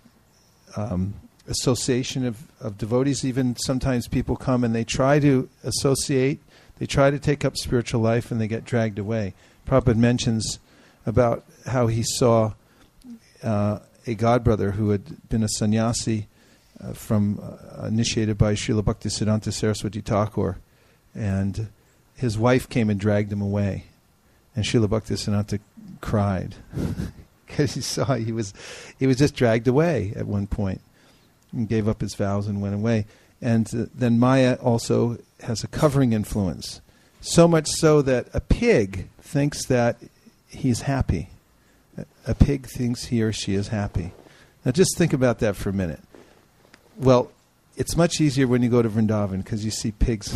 um, association of, of devotees. Even sometimes people come and they try to associate, they try to take up spiritual life, and they get dragged away. Prabhupada mentions about how he saw uh, a godbrother who had been a sannyasi uh, from uh, initiated by Srila Bhaktisiddhanta Saraswati Thakur, and his wife came and dragged him away. And Srila Bhaktisiddhanta cried because he saw he was he was just dragged away at one point and gave up his vows and went away. And uh, then Maya also has a covering influence, so much so that a pig thinks that he's happy. A, a pig thinks he or she is happy. Now just think about that for a minute. Well, it's much easier when you go to Vrindavan because you see pigs.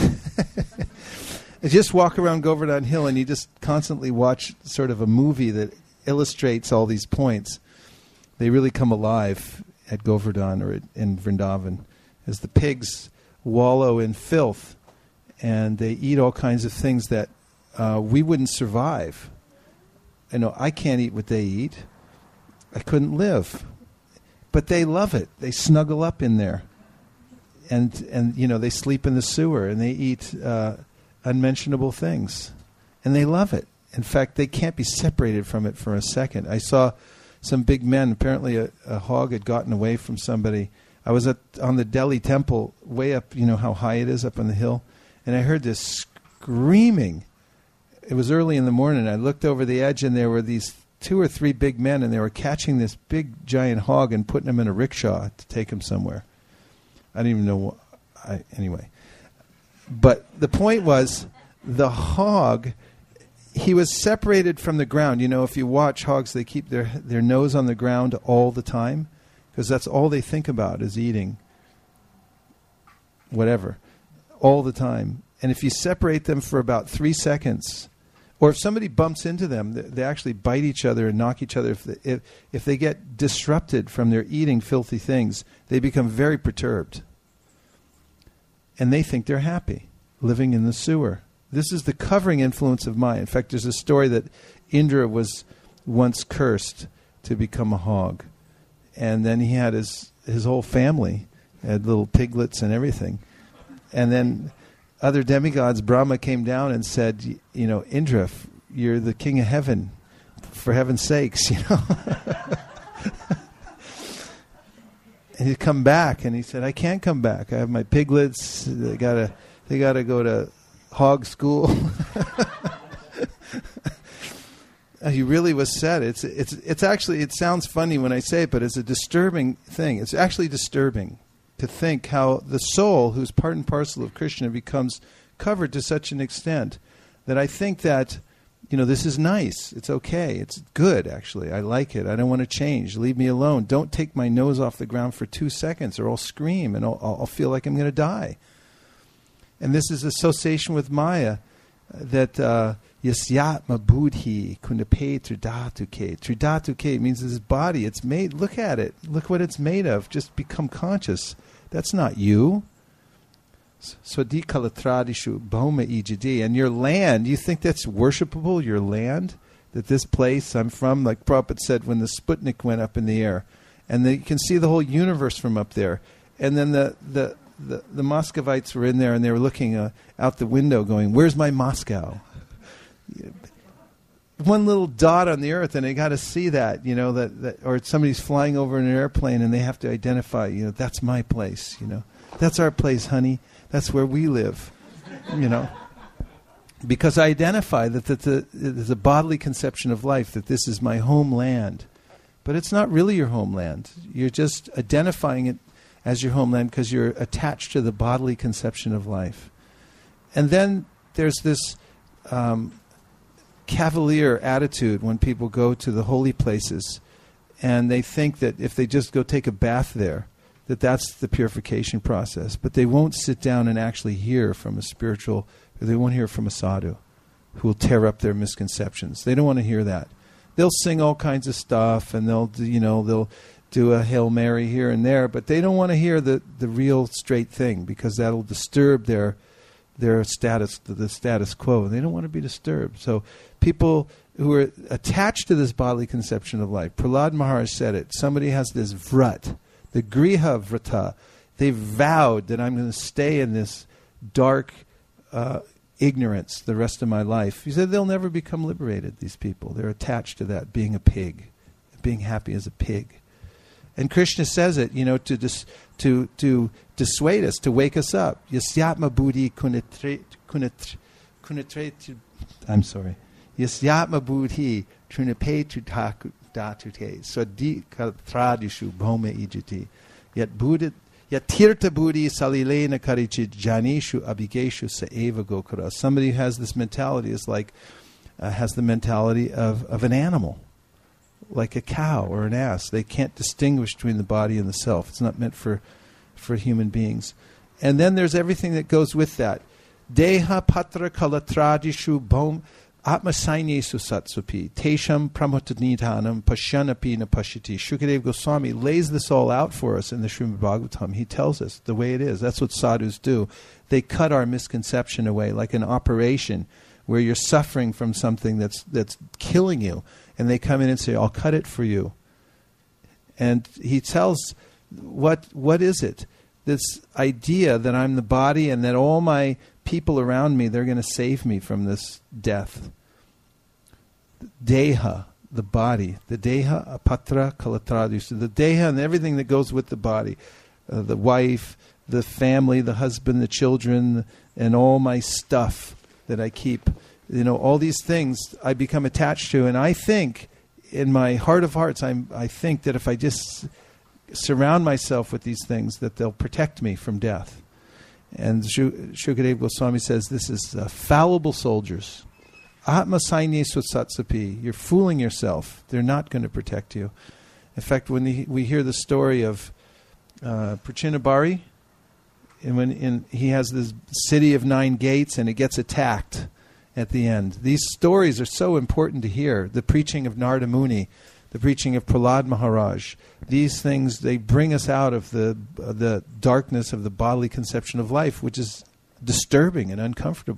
You just walk around Govardhan Hill and you just constantly watch sort of a movie that illustrates all these points. They really come alive at Govardhan or in Vrindavan as the pigs wallow in filth and they eat all kinds of things that uh, we wouldn't survive. You know, I can't eat what they eat. I couldn't live. But they love it. They snuggle up in there. And, and you know, they sleep in the sewer and they eat Uh, unmentionable things, and they love it. In fact, they can't be separated from it for a second. I saw some big men, apparently a, a hog had gotten away from somebody. I was at on the Delhi temple, way up, you know how high it is up on the hill, and I heard this screaming. It was early in the morning. I looked over the edge, and there were these two or three big men, and they were catching this big, giant hog and putting him in a rickshaw to take him somewhere. I didn't even know. I, anyway. But the point was, the hog, he was separated from the ground. You know, if you watch hogs, they keep their, their nose on the ground all the time because that's all they think about is eating whatever, all the time. And if you separate them for about three seconds, or if somebody bumps into them, they, they actually bite each other and knock each other. If they, if, if they get disrupted from their eating filthy things, they become very perturbed. And they think they're happy, living in the sewer. This is the covering influence of Maya. In fact, there's a story that Indra was once cursed to become a hog. And then he had his, his whole family, had little piglets and everything. And then other demigods, Brahma came down and said, you know, Indra, you're the king of heaven. For heaven's sakes, you know. And he'd come back, and he said, I can't come back. I have my piglets. They gotta, they gotta go to hog school. He really was sad. It's, it's, it's actually, it sounds funny when I say it, but it's a disturbing thing. It's actually disturbing to think how the soul, who's part and parcel of Krishna, becomes covered to such an extent that I think that, you know, this is nice. It's okay. It's good, actually. I like it. I don't want to change. Leave me alone. Don't take my nose off the ground for two seconds or I'll scream and I'll, I'll feel like I'm going to die. And this is association with Maya that yasyatma buddhi kunape tridatuke. Tridatuke means this body. It's made. Look at it. Look what it's made of. Just become conscious. That's not you. Swadikalatradishu bhoma ijidi. And your land, you think that's worshipable, your land? That this place I'm from, like Prabhupada said when the Sputnik went up in the air. And they, you can see the whole universe from up there. And then the, the, the, the Muscovites were in there and they were looking uh, out the window going, where's my Moscow? One little dot on the earth, and they got to see that, you know, that, that, or somebody's flying over in an airplane and they have to identify, you know, that's my place, you know. That's our place, honey. That's where we live, you know. Because I identify that, that the, there's a bodily conception of life, that this is my homeland. But it's not really your homeland. You're just identifying it as your homeland because you're attached to the bodily conception of life. And then there's this um, cavalier attitude when people go to the holy places and they think that if they just go take a bath there, that that's the purification process. But they won't sit down and actually hear from a spiritual, or they won't hear from a sadhu who will tear up their misconceptions. They don't want to hear that. They'll sing all kinds of stuff and they'll, do, you know, they'll do a Hail Mary here and there, but they don't want to hear the, the real straight thing because that'll disturb their their status, the status quo. They don't want to be disturbed. So people who are attached to this bodily conception of life, Prahlad Maharaj said it, somebody has this vrat, the Griha Vrata. They vowed that I'm going to stay in this dark uh, ignorance the rest of my life. He said they'll never become liberated, these people. They're attached to that, being a pig, being happy as a pig. And Krishna says it, you know, to dis, to to dissuade us, to wake us up. Yasyatma buddhi kunatre kunatre. I'm sorry. Yasyatma buddhi trunape datute swadika tradishu bhoma ijiti. Yet buddha yet tirtha buddhi salilena karichit janishu abhigeshu saeva gokara. Somebody who has this mentality is like uh, has the mentality of, of an animal. Like a cow or an ass. They can't distinguish between the body and the self. It's not meant for for human beings. And then there's everything that goes with that. Deha patra kalatradishu bhom atmasainesu satsupi tesham pramutanitanam pashyanapi napashiti. Shukadev Goswami lays this all out for us in the Srimad Bhagavatam. He tells us the way it is. That's what sadhus do. They cut our misconception away like an operation where you're suffering from something that's that's killing you. And they come in and say, I'll cut it for you. And he tells, what what is it? This idea that I'm the body and that all my people around me, they're going to save me from this death. Deha, the body. The deha, apatra, kalatradus. The deha and everything that goes with the body. Uh, the wife, the family, the husband, the children, and all my stuff that I keep. You know, all these things I become attached to, and I think, in my heart of hearts, I'm, I think that if I just surround myself with these things, that they'll protect me from death. And Shukadeva Goswami says this is uh, fallible soldiers. Atma saini sutsatsapi. You're fooling yourself. They're not going to protect you. In fact, when the, we hear the story of uh, Prachinabhari, and when in, he has this city of nine gates, and it gets attacked at the end. These stories are so important to hear. The preaching of Narada Muni, the preaching of Prahlad Maharaj. These things, they bring us out of the uh, the darkness of the bodily conception of life, which is disturbing and uncomfortable.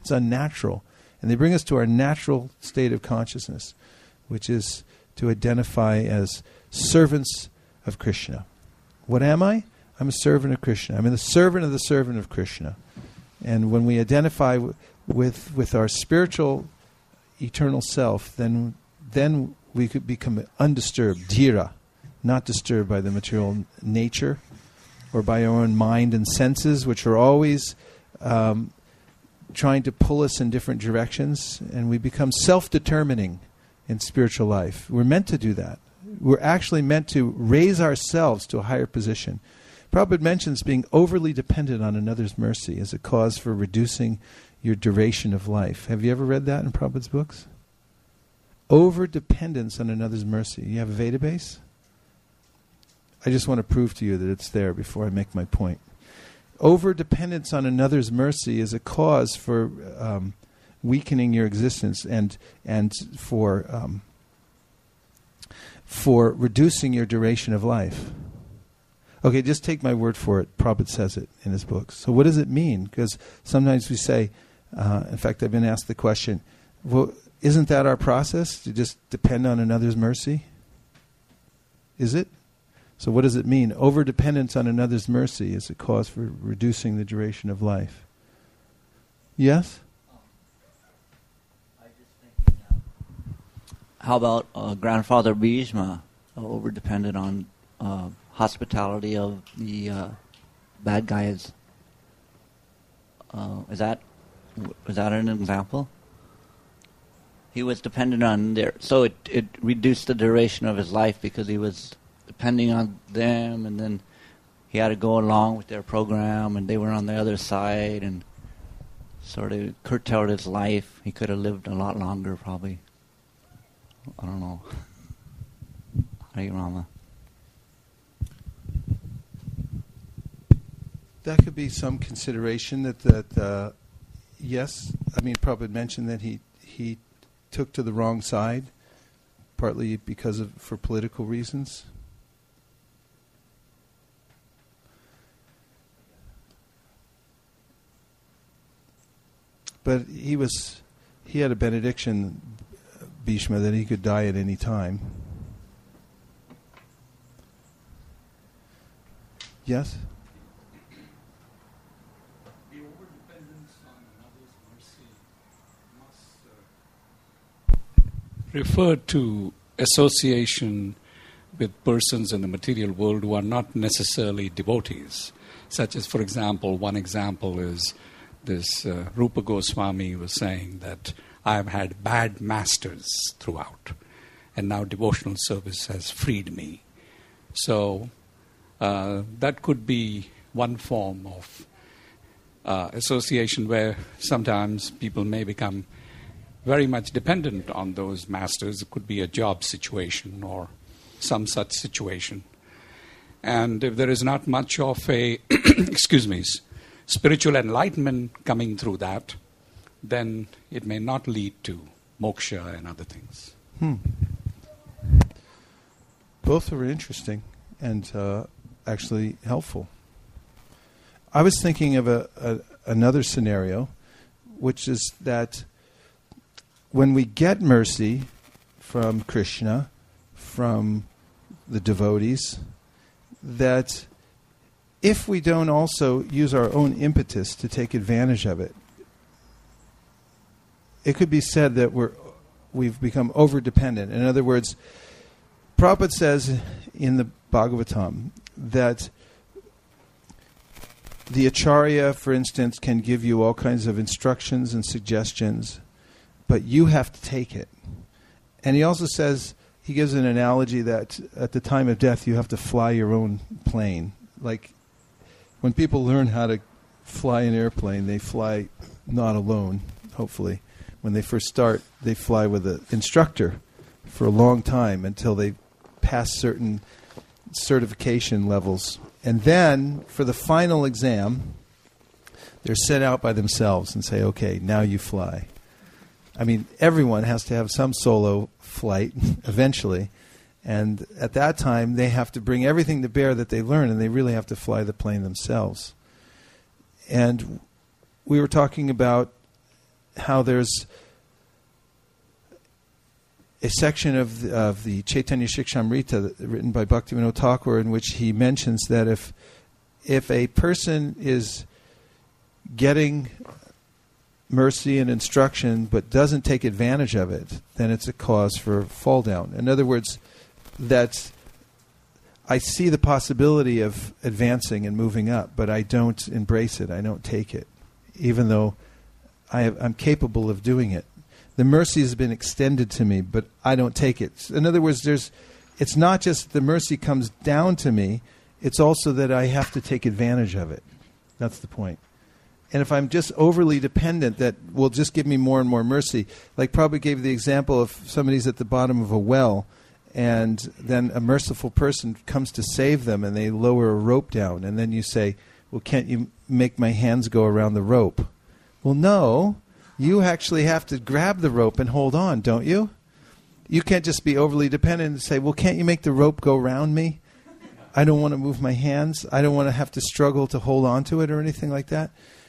It's unnatural. And they bring us to our natural state of consciousness, which is to identify as servants of Krishna. What am I? I'm a servant of Krishna. I'm the servant of the servant of Krishna. And when we identify w- with with our spiritual eternal self, then then we could become undisturbed, dhira, not disturbed by the material nature or by our own mind and senses, which are always um, trying to pull us in different directions, and we become self-determining in spiritual life. We're meant to do that. We're actually meant to raise ourselves to a higher position. Prabhupada mentions being overly dependent on another's mercy as a cause for reducing your duration of life. Have you ever read that in Prabhupada's books? Over-dependence on another's mercy. You have a Veda base? I just want to prove to you that it's there before I make my point. Over-dependence on another's mercy is a cause for um, weakening your existence and and for um, for reducing your duration of life. Okay, just take my word for it. Prabhupada says it in his books. So what does it mean? Because sometimes we say, uh, in fact, I've been asked the question, well, isn't that our process, to just depend on another's mercy? Is it? So what does it mean? Over-dependence on another's mercy is a cause for reducing the duration of life. Yes?
I just thinking, uh, how about uh, Grandfather Bhishma, uh, over-dependent on uh, hospitality of the uh, bad guys? Uh, is that is that an example? He was dependent on their, so it, it reduced the duration of his life because he was depending on them, and then he had to go along with their program, and they were on the other side, and sort of curtailed his life. He could have lived a lot longer, probably. I don't know. Hare Rama.
That could be some consideration that, that uh, yes, I mean, Prabhupada mentioned that he he took to the wrong side, partly because of, for political reasons. But he was, he had a benediction, Bhishma, that he could die at any time. Yes?
The overdependence on another's mercy must uh, refer to association with persons in the material world who are not necessarily devotees. Such as, for example, one example is this uh, Rupa Goswami was saying that I have had bad masters throughout, and now devotional service has freed me. So uh, that could be one form of uh, association where sometimes people may become very much dependent on those masters. It could be a job situation or some such situation. And if there is not much of a, excuse me, spiritual enlightenment coming through that, then it may not lead to moksha and other things.
Hmm. Both are interesting and uh, actually helpful. I was thinking of a, a another scenario, which is that when we get mercy from Krishna, from the devotees, that if we don't also use our own impetus to take advantage of it, it could be said that we're we've become over-dependent. In other words, Prabhupada says in the Bhagavatam that the Acharya, for instance, can give you all kinds of instructions and suggestions, but you have to take it. And he also says, he gives an analogy that at the time of death you have to fly your own plane. Like when people learn how to fly an airplane, they fly not alone, hopefully. When they first start, they fly with an instructor for a long time until they pass certain certification levels. And then, for the final exam, they're sent out by themselves and say, okay, now you fly. I mean, everyone has to have some solo flight eventually. And at that time, they have to bring everything to bear that they learn, and they really have to fly the plane themselves. And we were talking about how there's a section of the, of the Chaitanya Shikshamrita written by Bhaktivinoda Thakur in which he mentions that if if a person is getting mercy and instruction but doesn't take advantage of it, then it's a cause for fall down. In other words, that I see the possibility of advancing and moving up, but I don't embrace it. I don't take it, even though I have, I'm capable of doing it. The mercy has been extended to me, but I don't take it. In other words, there's, it's not just the mercy comes down to me, it's also that I have to take advantage of it. That's the point. And if I'm just overly dependent, that will just give me more and more mercy. Like Prabhupada gave the example of somebody's at the bottom of a well, and then a merciful person comes to save them, and they lower a rope down. And then you say, well, can't you make my hands go around the rope? Well, no. You actually have to grab the rope and hold on, don't you? You can't just be overly dependent and say, well, can't you make the rope go around me? I don't want to move my hands. I don't want to have to struggle to hold on to it or anything like that.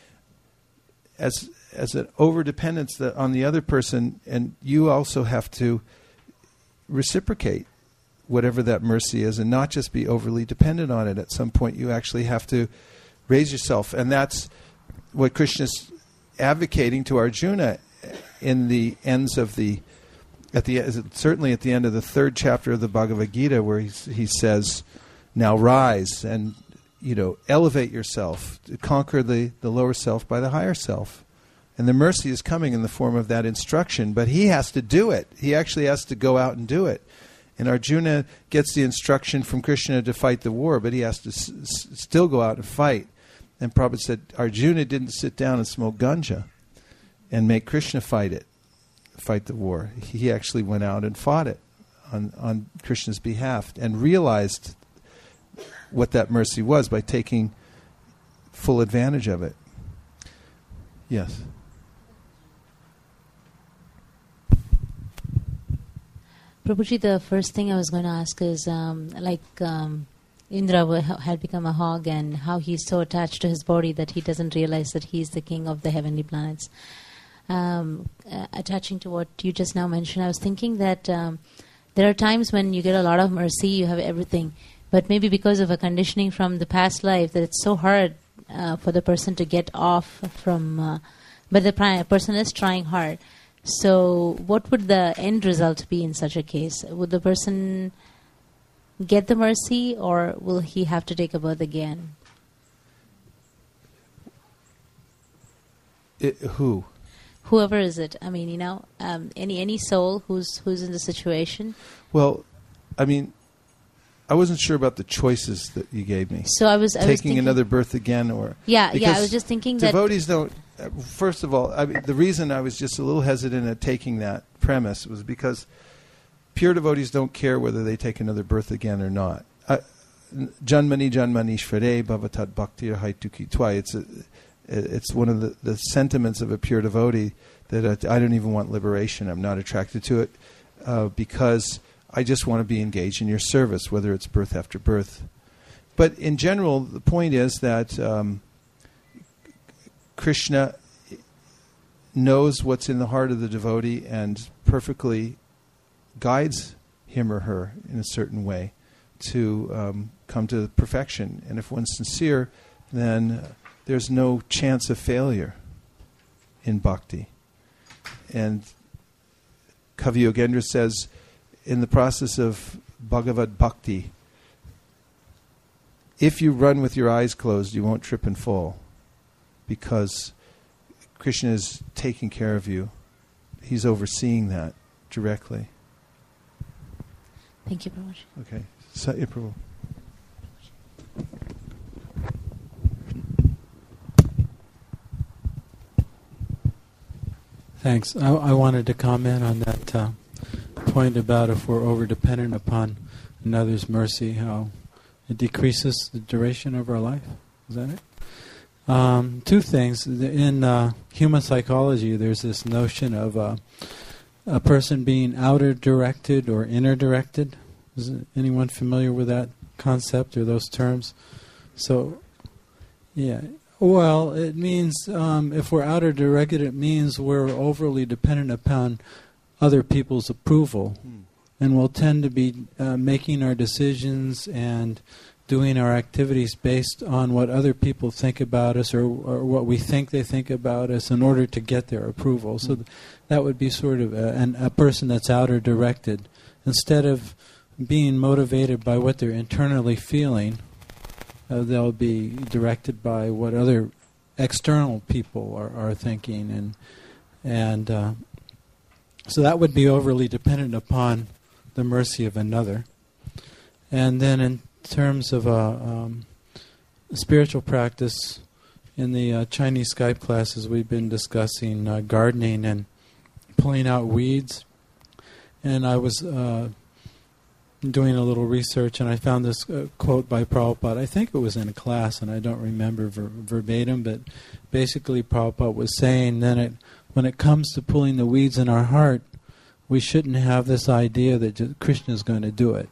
As as an overdependence that on the other person, and you also have to reciprocate whatever that mercy is and not just be overly dependent on it. At some point you actually have to raise yourself. And that's what Krishna's advocating to Arjuna in the ends of the, at the certainly at the end of the third chapter of the Bhagavad Gita, where he he says, "Now rise and you know elevate yourself, to conquer the the lower self by the higher self." And the mercy is coming in the form of that instruction, but he has to do it. He actually has to go out and do it. And Arjuna gets the instruction from Krishna to fight the war, but he has to s- s- still go out and fight. And Prabhupada said, Arjuna didn't sit down and smoke ganja and make Krishna fight it, fight the war. He actually went out and fought it on, on Krishna's behalf and realized what that mercy was by taking full advantage of it. Yes.
Prabhuji, the first thing I was going to ask is, um, like, um, Indra had become a hog, and how he's so attached to his body that he doesn't realize that he's the king of the heavenly planets. Um, uh, attaching to what you just now mentioned, I was thinking that um, there are times when you get a lot of mercy, you have everything, but maybe because of a conditioning from the past life that it's so hard uh, for the person to get off from, uh, but the pri- person is trying hard. So what would the end result be in such a case? Would the person get the mercy, or will he have to take a birth again?
It, who?
Whoever is it. I mean, you know, um, any any soul who's who's in the situation.
Well, I mean, I wasn't sure about the choices that you gave me.
So I was I
taking
was thinking,
another birth again, or
yeah, yeah. I was just thinking that
devotees don't. Uh, first of all, I mean, the reason I was just a little hesitant at taking that premise was because pure devotees don't care whether they take another birth again or not. Janmani janmanishvare bhavatat bhaktir haituki tvai. It's a, it's one of the, the sentiments of a pure devotee that I, I don't even want liberation. I'm not attracted to it uh, because I just want to be engaged in your service, whether it's birth after birth. But in general, the point is that um, Krishna knows what's in the heart of the devotee and perfectly guides him or her in a certain way to um, come to perfection. And if one's sincere, then uh, there's no chance of failure in bhakti. And Kavi Yogendra says, in the process of Bhagavad Bhakti, if you run with your eyes closed, you won't trip and fall, because Krishna is taking care of you. He's overseeing that directly.
Thank you very much.
Okay. Satya Prabhu.
Thanks. I, I wanted to comment on that uh, point about if we're over-dependent upon another's mercy, how it decreases the duration of our life. Is that it? Um, two things. In uh, human psychology, there's this notion of uh, a person being outer-directed or inner-directed. Is anyone familiar with that concept or those terms? So, yeah, Well, it means um, if we're outer directed, it means we're overly dependent upon other people's approval. Hmm. And we'll tend to be uh, making our decisions and doing our activities based on what other people think about us or, or what we think they think about us in order to get their approval. So th- that would be sort of a, an, a person that's outer directed. Instead of being motivated by what they're internally feeling, uh, they'll be directed by what other external people are, are thinking. And, and uh, so that would be overly dependent upon the mercy of another. And then in terms of uh, um, spiritual practice, in the uh, Chinese Skype classes we've been discussing uh, gardening and pulling out weeds. And I was uh, doing a little research, and I found this uh, quote by Prabhupada. I think it was in a class, and I don't remember ver- verbatim, but basically Prabhupada was saying that it, when it comes to pulling the weeds in our heart, we shouldn't have this idea that Krishna is going to do it.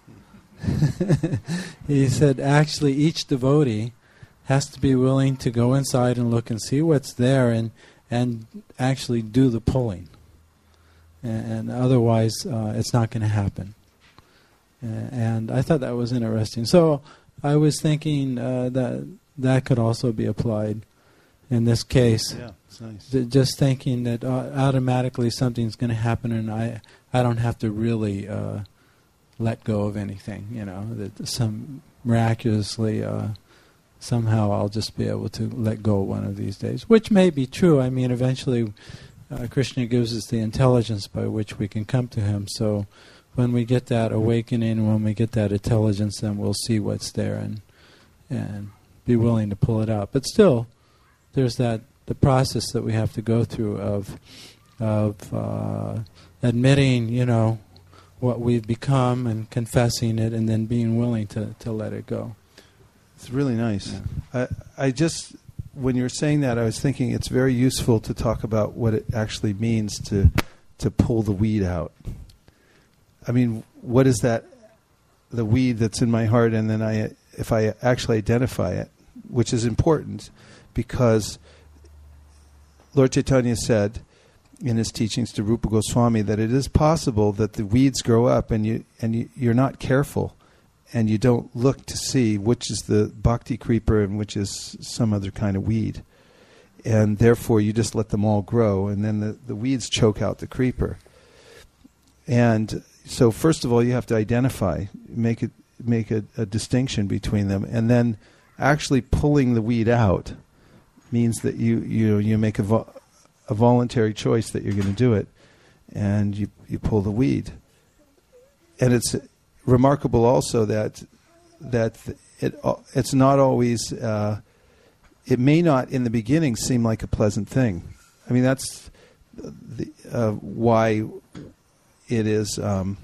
He said, actually, each devotee has to be willing to go inside and look and see what's there and and actually do the pulling. And, and otherwise, uh, it's not going to happen. Uh, and I thought that was interesting. So I was thinking uh, that that could also be applied in this case.
Yeah, it's nice.
D- just thinking that uh, automatically something's going to happen, and I I don't have to really uh, let go of anything. You know, that some miraculously uh, somehow I'll just be able to let go one of these days, which may be true. I mean, eventually uh, Krishna gives us the intelligence by which we can come to Him. So when we get that awakening, when we get that intelligence, then we'll see what's there and and be willing to pull it out. But still, there's that the process that we have to go through of of uh, admitting, you know, what we've become and confessing it, and then being willing to, to let it go.
It's really nice.
Yeah.
I I just when you were saying that, I was thinking it's very useful to talk about what it actually means to to pull the weed out. I mean, what is that? The weed that's in my heart, and then I, if I actually identify it, which is important, because Lord Chaitanya said in his teachings to Rupa Goswami that it is possible that the weeds grow up, and you and you, you're not careful, and you don't look to see which is the bhakti creeper and which is some other kind of weed, and therefore you just let them all grow, and then the, the weeds choke out the creeper. And so first of all, you have to identify, make it make a, a distinction between them, and then actually pulling the weed out means that you you you make a, vo- a voluntary choice that you're going to do it, and you you pull the weed. And it's remarkable also that that it it's not always uh, it may not in the beginning seem like a pleasant thing. I mean, that's the, uh, why it is. Um,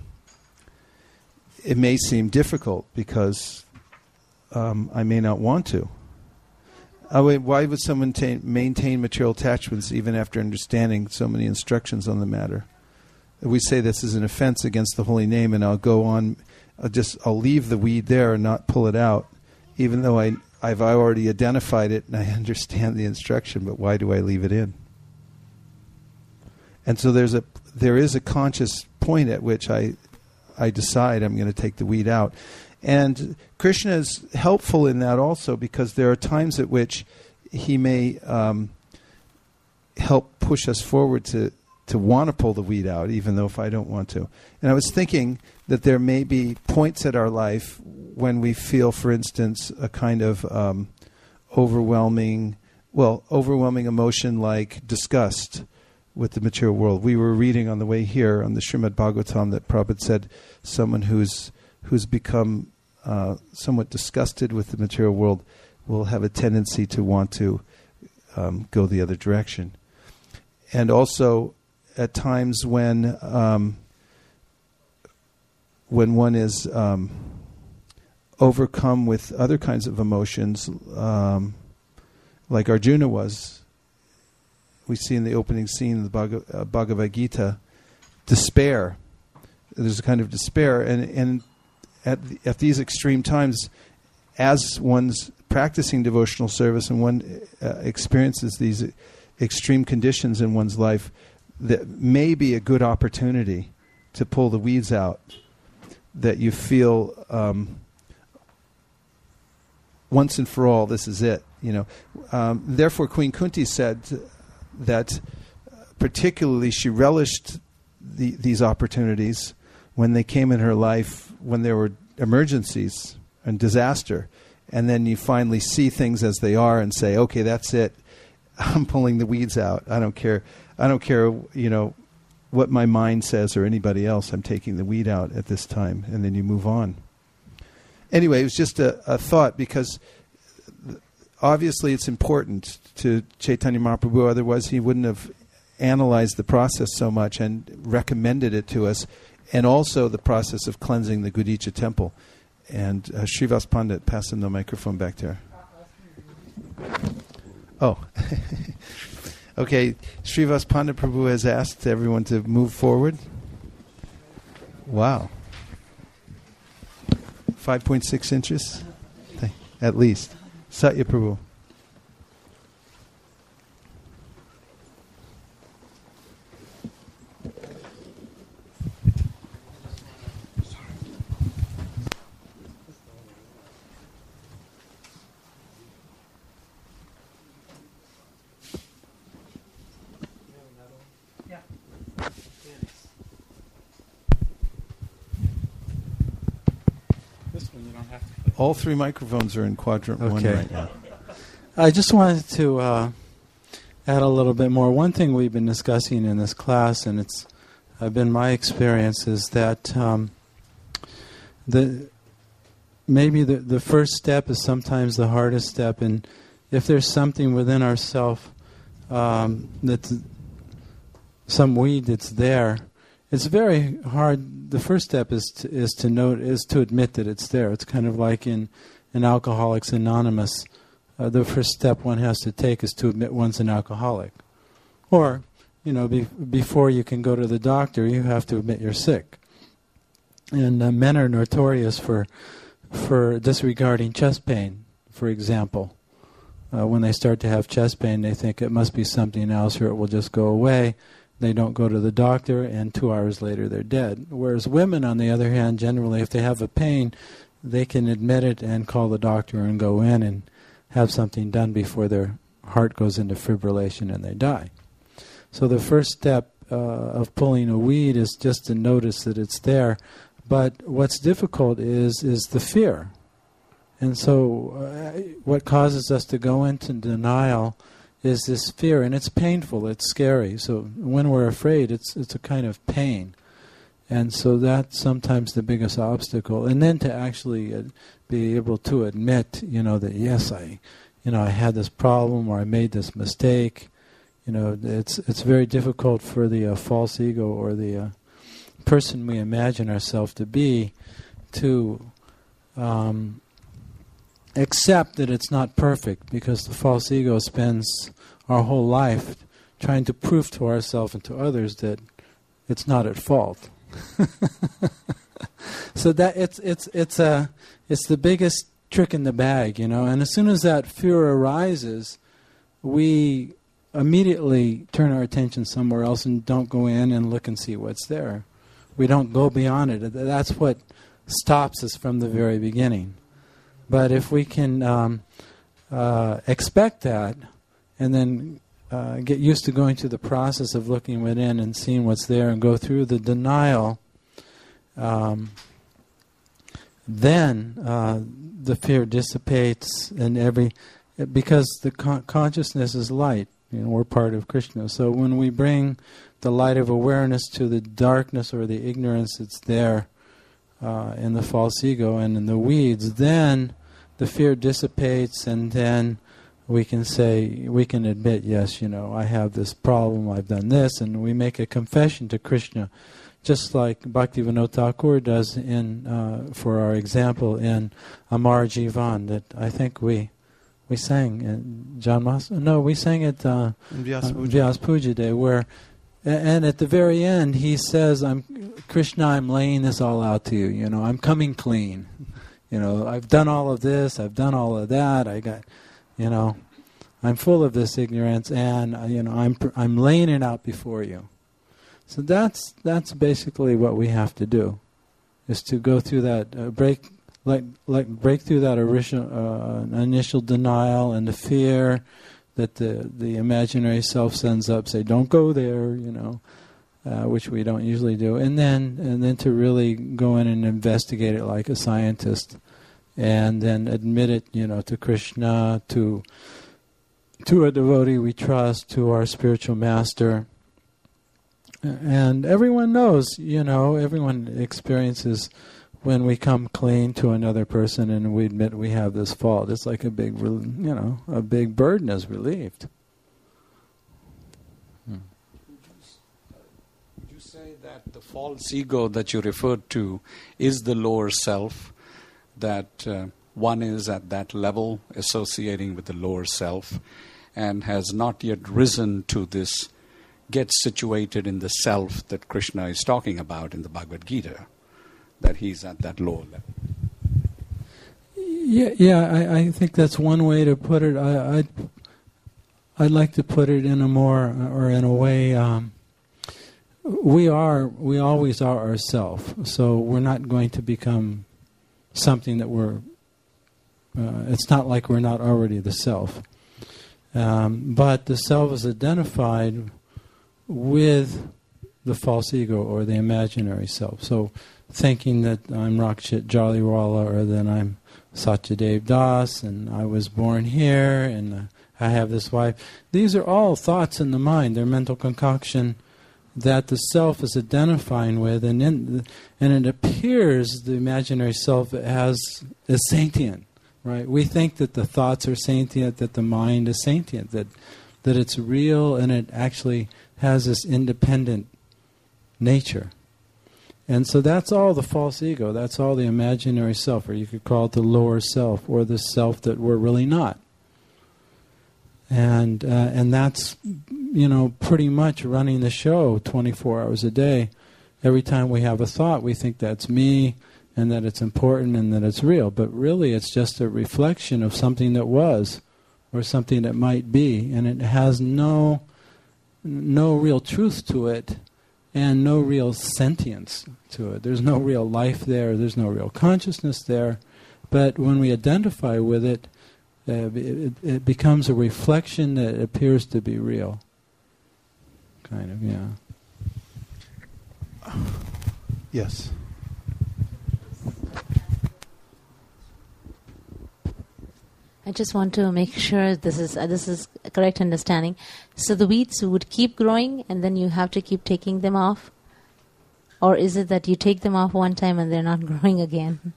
it may seem difficult because um, I may not want to. I mean, why would someone ta- maintain material attachments even after understanding so many instructions on the matter? We say this is an offense against the holy name, and I'll go on. I'll just I'll leave the weed there and not pull it out, even though I I've already identified it and I understand the instruction. But why do I leave it in? And so there's a there is a conscious point at which I I decide I'm going to take the weed out. And Krishna is helpful in that also, because there are times at which he may um, help push us forward to, to want to pull the weed out, even though if I don't want to. And I was thinking that there may be points at our life when we feel, for instance, a kind of um, overwhelming, well, overwhelming emotion like disgust with the material world. We were reading on the way here on the Srimad Bhagavatam that Prabhupada said someone who's who's become uh, somewhat disgusted with the material world will have a tendency to want to um, go the other direction. And also at times when um, when one is um, overcome with other kinds of emotions, um, like Arjuna was, we see in the opening scene of the Bhag- uh, Bhagavad Gita, despair. There's a kind of despair, and and at the, at these extreme times, as one's practicing devotional service and one uh, experiences these extreme conditions in one's life, that may be a good opportunity to pull the weeds out, that you feel um, once and for all, this is it. You know, um, therefore, Queen Kunti said that particularly she relished the, these opportunities when they came in her life, when there were emergencies and disaster, and then you finally see things as they are and say, okay, that's it. I'm pulling the weeds out. I don't care. I don't care, you know, what my mind says or anybody else. I'm taking the weed out at this time, and then you move on. Anyway, it was just a, a thought, because obviously it's important to Chaitanya Mahaprabhu, otherwise he wouldn't have analyzed the process so much and recommended it to us, and also the process of cleansing the Gudicha temple. And uh, Srivas Pandit, passing the microphone back there. Oh. Okay, Srivas Pandit Prabhu has asked everyone to move forward. Wow. five point six inches? At least. Satya Prabhu. All three microphones are in quadrant
okay.
one right now.
I just wanted to uh, add a little bit more. One thing we've been discussing in this class, and it's uh, been my experience, is that um, the maybe the, the first step is sometimes the hardest step, and if there's something within ourself um, that's some weed that's there, it's very hard. The first step is to, is to note is to admit that it's there. It's kind of like in, in Alcoholics Anonymous. Uh, the first step one has to take is to admit one's an alcoholic. Or, you know, be, before you can go to the doctor, you have to admit you're sick. And uh, men are notorious for for disregarding chest pain, for example. Uh, when they start to have chest pain, they think it must be something else or it will just go away. They don't go to the doctor, and two hours later they're dead. Whereas women, on the other hand, generally, if they have a pain, they can admit it and call the doctor and go in and have something done before their heart goes into fibrillation and they die. So the first step uh, of pulling a weed is just to notice that it's there. But what's difficult is is the fear. And so uh, what causes us to go into denial is this fear, and it's painful, it's scary. So when we're afraid, it's it's a kind of pain. And so that's sometimes the biggest obstacle. And then to actually uh, be able to admit, you know, that yes, I, you know, I had this problem or I made this mistake. You know, it's it's very difficult for the uh, false ego or the uh, person we imagine ourselves to be to um, accept that it's not perfect, because the false ego spends our whole life trying to prove to ourselves and to others that it's not at fault. So that it's it's it's a it's the biggest trick in the bag, you know. And as soon as that fear arises, we immediately turn our attention somewhere else and don't go in and look and see what's there. We don't go beyond it. That's what stops us from the very beginning. But if we can um, uh, expect that, and then uh, get used to going through the process of looking within and seeing what's there, and go through the denial, um, then uh, the fear dissipates, and every because the con- consciousness is light. You know, we're part of Krishna. So when we bring the light of awareness to the darkness or the ignorance that's there uh, in the false ego and in the weeds, then the fear dissipates, and then we can say, we can admit, yes, you know, I have this problem, I've done this, and we make a confession to Krishna, just like Bhaktivinoda Thakur does in, uh, for our example, in Amar Jivan, that I think we we sang in John Mas. No, we sang it uh,
Vyas Puja.
Vyas Puja Day, where, and at the very end he says, "I'm Krishna, I'm laying this all out to you. You know, I'm coming clean." You know, I've done all of this, I've done all of that, I got, you know, I'm full of this ignorance, and, uh, you know, I'm pr- I'm laying it out before you. So that's that's basically what we have to do, is to go through that, uh, break, like, like break through that original, uh, initial denial and the fear that the, the imaginary self sends up, say, don't go there, you know, uh, which we don't usually do, and then and then to really go in and investigate it like a scientist, and then admit it, you know, to Krishna, to to a devotee we trust, to our spiritual master. And everyone knows, you know, everyone experiences when we come clean to another person and we admit we have this fault. It's like a big, you know, a big burden is relieved.
Hmm. Would you say that the false ego that you referred to is the lower self, that uh, one is at that level associating with the lower self and has not yet risen to this, gets situated in the self that Krishna is talking about in the Bhagavad Gita, that he's at that lower level?
Yeah, yeah, I, I think that's one way to put it. I, I'd, I'd like to put it in a more, or in a way, um, we are, we always are ourself. So we're not going to become something that we're, uh, it's not like we're not already the self. Um, but the self is identified with the false ego or the imaginary self. So thinking that I'm Rakshit Jaliwala, or that I'm Satyadev Das and I was born here and uh, I have this wife. These are all thoughts in the mind. They're mental concoction that the self is identifying with, and in, and it appears the imaginary self has is sentient. Right? We think that the thoughts are sentient, that the mind is sentient, that that it's real and it actually has this independent nature. And so that's all the false ego, that's all the imaginary self, or you could call it the lower self, or the self that we're really not. And uh, and that's, you know, pretty much running the show twenty-four hours a day. Every time we have a thought, we think that's me, and that it's important and that it's real. But really it's just a reflection of something that was, or something that might be, and it has no no real truth to it, and no real sentience to it. There's no real life there, there's no real consciousness there. But when we identify with it, uh, it, it becomes a reflection that appears to be real. Kind of, yeah.
Yes.
I just want to make sure this is uh, this is a correct understanding. So the weeds would keep growing and then you have to keep taking them off? Or is it that you take them off one time and they're not growing again?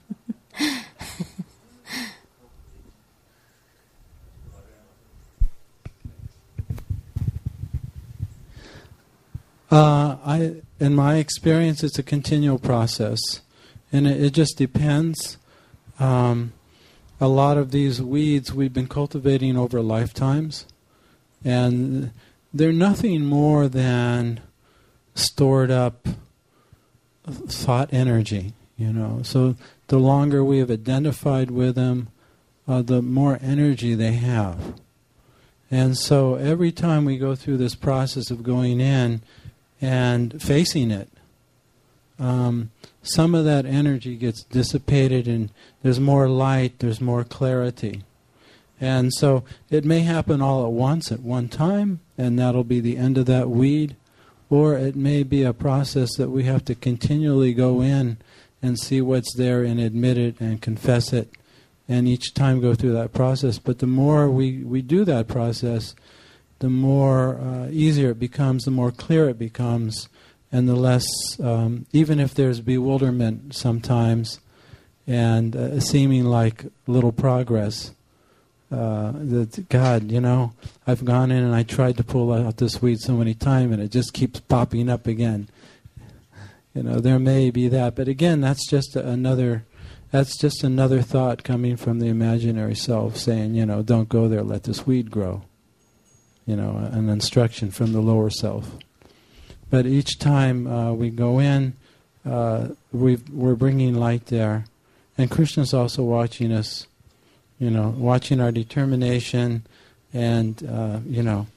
Uh, I, in my experience, it's a continual process, and it, it just depends. Um, a lot of these weeds we've been cultivating over lifetimes, and they're nothing more than stored up thought energy, you know. So the longer we have identified with them, uh, the more energy they have. And so every time we go through this process of going in and facing it, um, some of that energy gets dissipated and there's more light, there's more clarity. And so it may happen all at once at one time, and that'll be the end of that weed, or it may be a process that we have to continually go in and see what's there and admit it and confess it, and each time go through that process. But the more we, we do that process, the more uh, easier it becomes, the more clear it becomes, and the less, um, even if there's bewilderment sometimes and uh, seeming like little progress, uh, that God, you know, I've gone in and I tried to pull out this weed so many times and it just keeps popping up again. You know, there may be that, but again, that's just another, that's just another thought coming from the imaginary self saying, you know, don't go there, let this weed grow. You know, an instruction from the lower self. But each time uh, we go in, uh, we've, we're bringing light there. And Krishna's also watching us, you know, watching our determination and, uh, you know,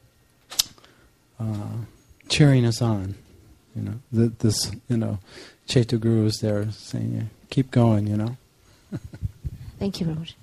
uh, cheering us on. You know, Th- this, you know, Chaitya Guru is there saying, yeah, keep going, you know.
Thank you, Prabhuji.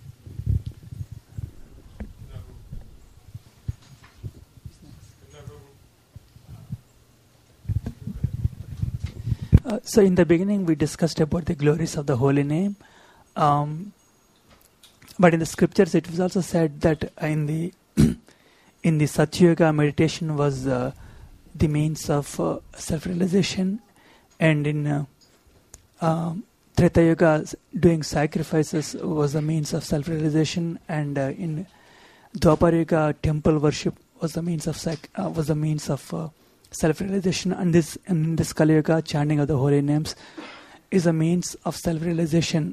Uh, so in the beginning we discussed about the glories of the holy name. Um, but in the scriptures it was also said that in the in the Satyuga meditation was uh, the means of uh, self-realization, and in uh, um, Treta Yuga doing sacrifices was the means of self-realization, and uh, in Dwapara Yuga temple worship was the means of sac- uh, was the means of uh, self-realization, and this in this Kali Yuga chanting of the holy names is a means of self-realization.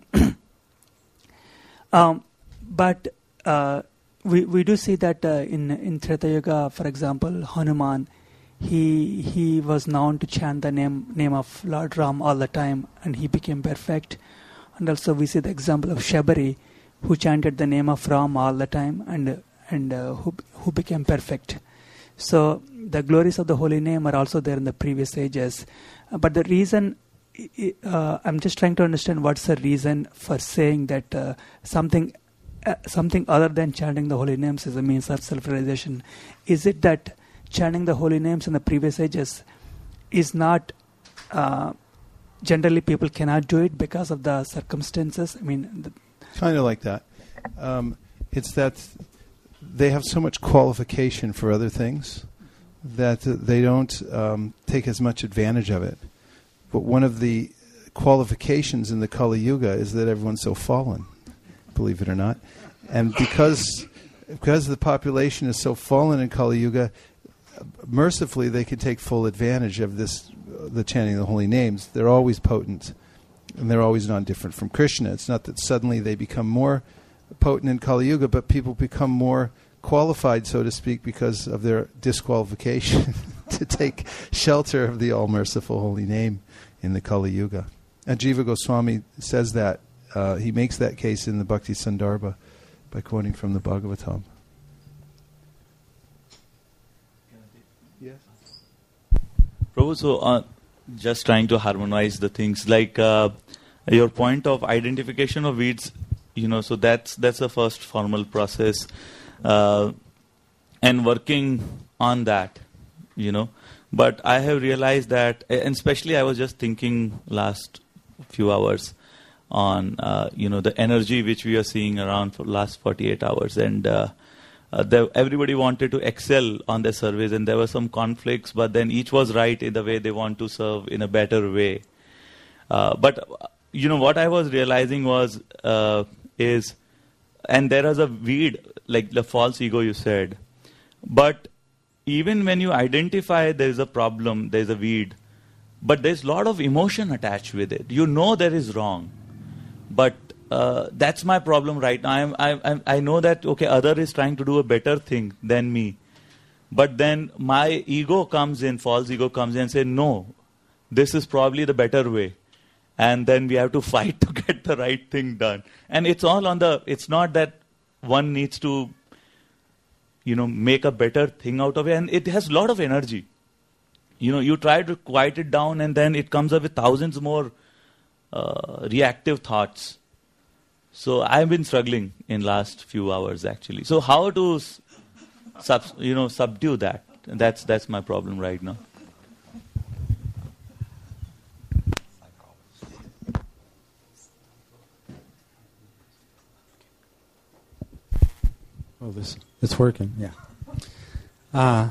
um, but uh, we we do see that uh, in in Treta Yuga, for example, Hanuman, he he was known to chant the name name of Lord Ram all the time, and he became perfect. And also we see the example of Shabari, who chanted the name of Ram all the time, and and uh, who who became perfect. So the glories of the holy name are also there in the previous ages. Uh, but the reason, uh, I'm just trying to understand what's the reason for saying that uh, something uh, something other than chanting the holy names is a means of self-realization. Is it that chanting the holy names in the previous ages is not, uh, generally people cannot do it because of the circumstances? I mean, the
kind of like that. Um, it's that they have so much qualification for other things that uh, they don't um, take as much advantage of it. But one of the qualifications in the Kali Yuga is that everyone's so fallen, believe it or not. And because because the population is so fallen in Kali Yuga, mercifully they can take full advantage of this, uh, the chanting of the holy names. They're always potent, and they're always not different from Krishna. It's not that suddenly they become more potent in Kali Yuga, but people become more qualified, so to speak, because of their disqualification to take shelter of the all-merciful holy name in the Kali Yuga. And Jiva Goswami says that. Uh, he makes that case in the Bhakti Sandarbha by quoting from the Bhagavatam. Yes.
Prabhu, so uh, just trying to harmonize the things, like uh, your point of identification of weeds, you know, so that's that's the first formal process, uh, and working on that, you know. But I have realized that, and especially I was just thinking last few hours on, uh, you know, the energy which we are seeing around for last forty-eight hours, and uh, uh, there, everybody wanted to excel on their service, and there were some conflicts, but then each was right in the way they want to serve in a better way. Uh, but you know what I was realizing was uh, is, and there is a weed like the false ego you said, but even when you identify there is a problem, there is a weed, but there's a lot of emotion attached with it. You know there is wrong, but uh, that's my problem right now. I'm, I, I know that, okay, other is trying to do a better thing than me, but then my ego comes in, false ego comes in and say, no, this is probably the better way. And then we have to fight to get the right thing done. And it's all on the, it's not that one needs to, you know, make a better thing out of it. And it has a lot of energy. You know, you try to quiet it down and then it comes up with thousands more uh, reactive thoughts. So I've been struggling in last few hours actually. So how to, sub, you know, subdue that? That's that's my problem right now.
Oh, this it's working. Yeah. Uh,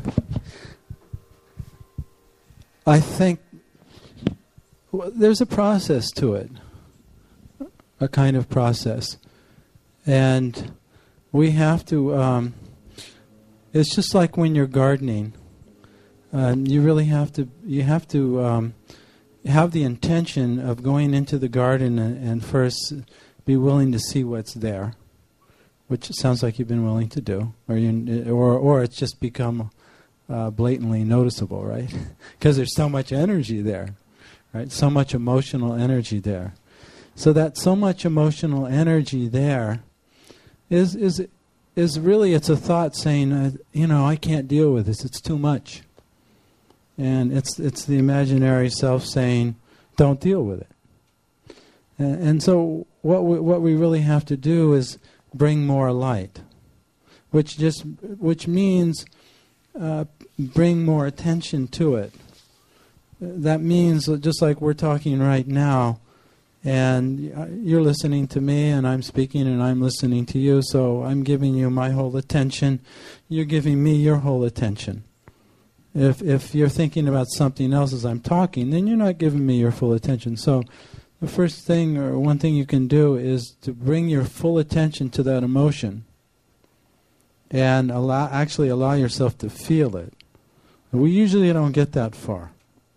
I think well, there's a process to it, a kind of process, and we have to. Um, it's just like when you're gardening. Uh, you really have to. You have to um, have the intention of going into the garden and, and first be willing to see what's there. Which it sounds like you've been willing to do, or you, or or it's just become uh, blatantly noticeable, right? Because there's so much energy there, right? So much emotional energy there. So that so much emotional energy there is is is really, it's a thought saying, uh, you know, I can't deal with this. It's too much. And it's it's the imaginary self saying, don't deal with it. And, and so what we, what we really have to do is bring more light, which just which means uh, bring more attention to it. That means, just like we're talking right now, and you're listening to me, and I'm speaking, and I'm listening to you, so I'm giving you my whole attention. You're giving me your whole attention. If if you're thinking about something else as I'm talking, then you're not giving me your full attention. So the first thing, or one thing you can do, is to bring your full attention to that emotion and allow actually allow yourself to feel it. We usually don't get that far.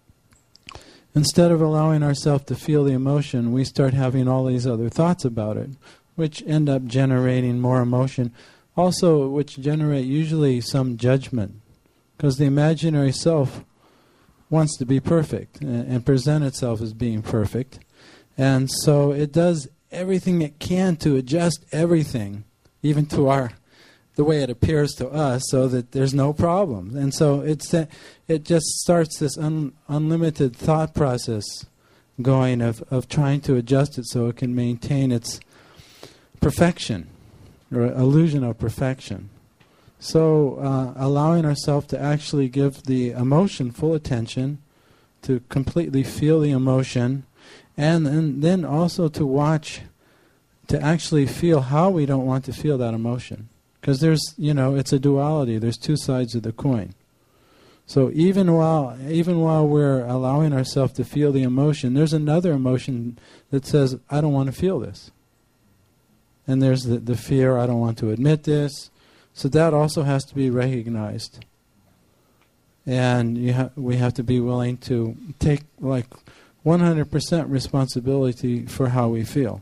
Instead of allowing ourselves to feel the emotion, we start having all these other thoughts about it, which end up generating more emotion. Also, which generate usually some judgment, because the imaginary self wants to be perfect and, and present itself as being perfect. And so it does everything it can to adjust everything, even to our the way it appears to us, so that there's no problem. And so it's uh, it just starts this un, unlimited thought process going of, of trying to adjust it so it can maintain its perfection, or illusion of perfection. So uh, allowing ourselves to actually give the emotion full attention, to completely feel the emotion, and, and then also to watch, to actually feel how we don't want to feel that emotion. Because there's, you know, it's a duality. There's two sides of the coin. So even while even while we're allowing ourselves to feel the emotion, there's another emotion that says, I don't want to feel this. And there's the, the fear, I don't want to admit this. So that also has to be recognized. And you ha- we have to be willing to take like one hundred percent responsibility for how we feel,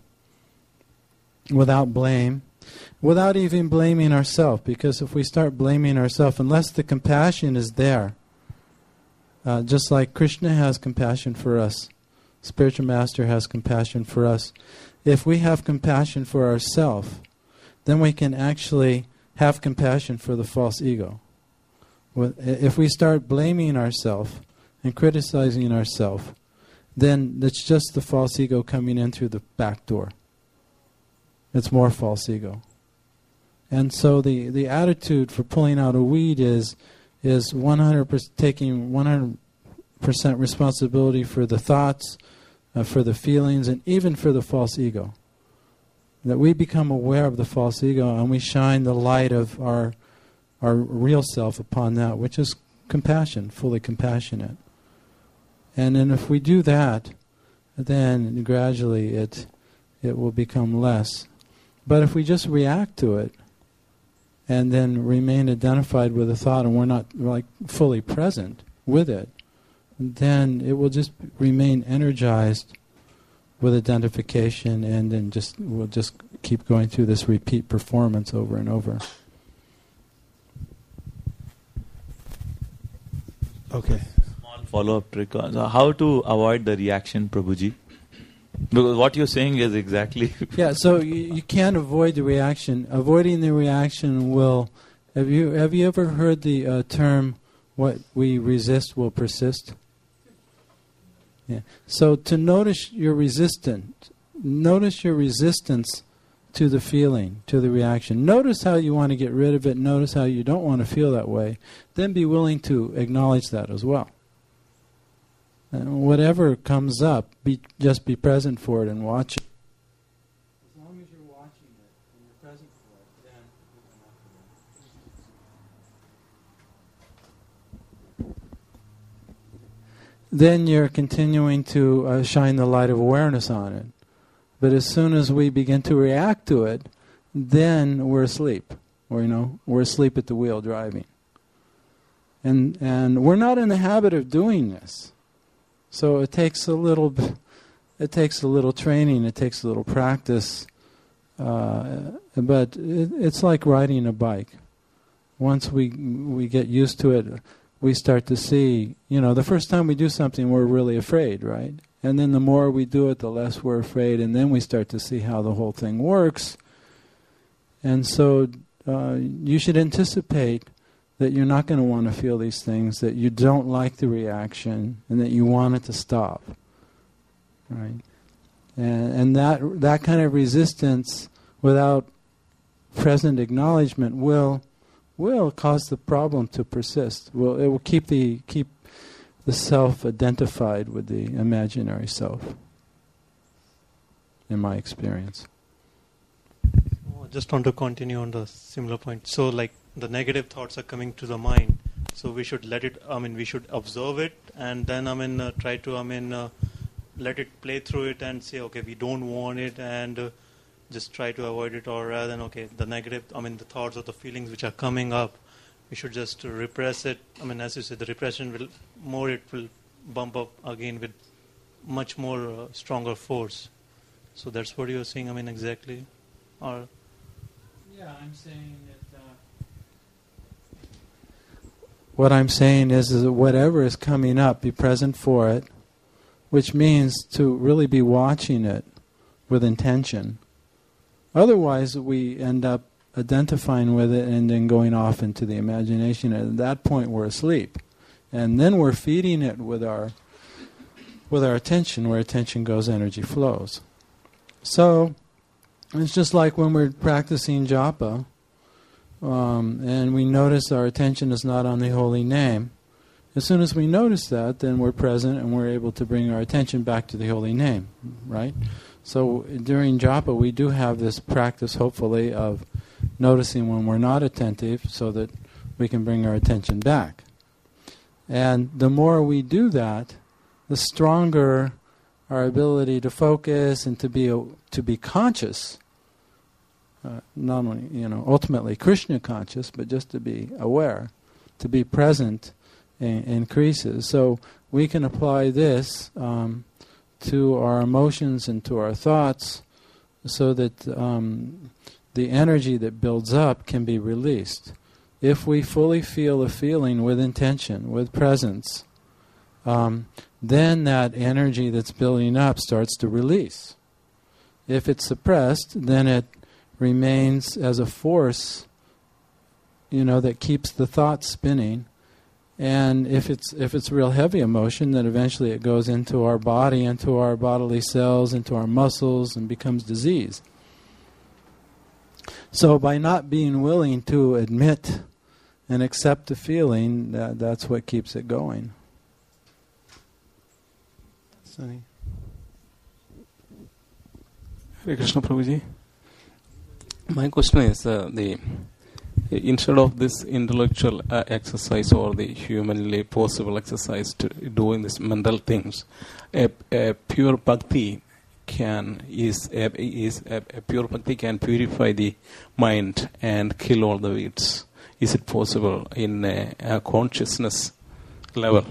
without blame. Without even blaming ourselves, because if we start blaming ourselves, unless the compassion is there, uh, just like Krishna has compassion for us, Spiritual Master has compassion for us, if we have compassion for ourselves, then we can actually have compassion for the false ego. If we start blaming ourselves and criticizing ourselves, then it's just the false ego coming in through the back door. It's more false ego. And so the, the attitude for pulling out a weed is is one hundred percent taking one hundred percent responsibility for the thoughts, uh, for the feelings, and even for the false ego. That we become aware of the false ego and we shine the light of our our real self upon that, which is compassion, fully compassionate. And then if we do that, then gradually it it will become less. But if we just react to it and then remain identified with the thought and we're not like fully present with it, then it will just remain energized with identification, and then just we'll just keep going through this repeat performance over and over.
Okay.
Small follow-up trick. Uh, how to avoid the reaction, Prabhuji? Because what you're saying is exactly...
Yeah, so you, you can't avoid the reaction. Avoiding the reaction will... Have you have you ever heard the uh, term, what we resist will persist? Yeah. So to notice your resistant, notice your resistance to the feeling, to the reaction. Notice how you want to get rid of it. Notice how you don't want to feel that way. Then be willing to acknowledge that as well. And whatever comes up, be just be present for it and watch it. As long as you're watching it and you're present for it, then then you're continuing to uh, shine the light of awareness on it. But as soon as we begin to react to it, then we're asleep. Or, you know, we're asleep at the wheel driving. And and we're not in the habit of doing this. So it takes a little, it takes a little training, it takes a little practice, uh, but it, it's like riding a bike. Once we we get used to it, we start to see, you know, the first time we do something, we're really afraid, right? And then the more we do it, the less we're afraid, and then we start to see how the whole thing works. And so uh, you should anticipate that you're not going to want to feel these things, that you don't like the reaction, and that you want it to stop. Right? And, and that that kind of resistance without present acknowledgement will will cause the problem to persist. Will it will keep the keep the self identified with the imaginary self, in my experience.
I just want to continue on the similar point. So like the negative thoughts are coming to the mind, so we should let it, I mean we should observe it, and then I mean uh, try to I mean uh, let it play through it and say, okay, we don't want it, and uh, just try to avoid it, or rather than, okay, the negative, I mean the thoughts or the feelings which are coming up, we should just repress it. I mean, as you said, the repression will more, it will bump up again with much more uh, stronger force. So that's what you're saying, I mean, exactly? Or
yeah, I'm saying that uh, what I'm saying is, is that whatever is coming up, be present for it, which means to really be watching it with intention. Otherwise, we end up identifying with it and then going off into the imagination. And at that point, we're asleep, and then we're feeding it with our with our attention. Where attention goes, energy flows. So it's just like when we're practicing japa, um, and we notice our attention is not on the holy name. As soon as we notice that, then we're present and we're able to bring our attention back to the holy name, right? So during japa, we do have this practice, hopefully, of noticing when we're not attentive so that we can bring our attention back. And the more we do that, the stronger our ability to focus and to be to be conscious, uh, not only, you know, ultimately Krishna conscious, but just to be aware, to be present, in, increases. So we can apply this um, to our emotions and to our thoughts, so that um, the energy that builds up can be released. If we fully feel a feeling with intention, with presence, um, then that energy that's building up starts to release. If it's suppressed, then it remains as a force, you know, that keeps the thoughts spinning. And if it's if it's real heavy emotion, then eventually it goes into our body, into our bodily cells, into our muscles, and becomes disease. So by not being willing to admit and accept the feeling, that, that's what keeps it going.
Sunny.
Hare Krishna Prabhuji. My question is, uh, the instead of this intellectual uh, exercise or the humanly possible exercise to doing these mental things, a, a pure bhakti can is a, is a, a pure bhakti can purify the mind and kill all the weeds. Is it possible in a, a consciousness level?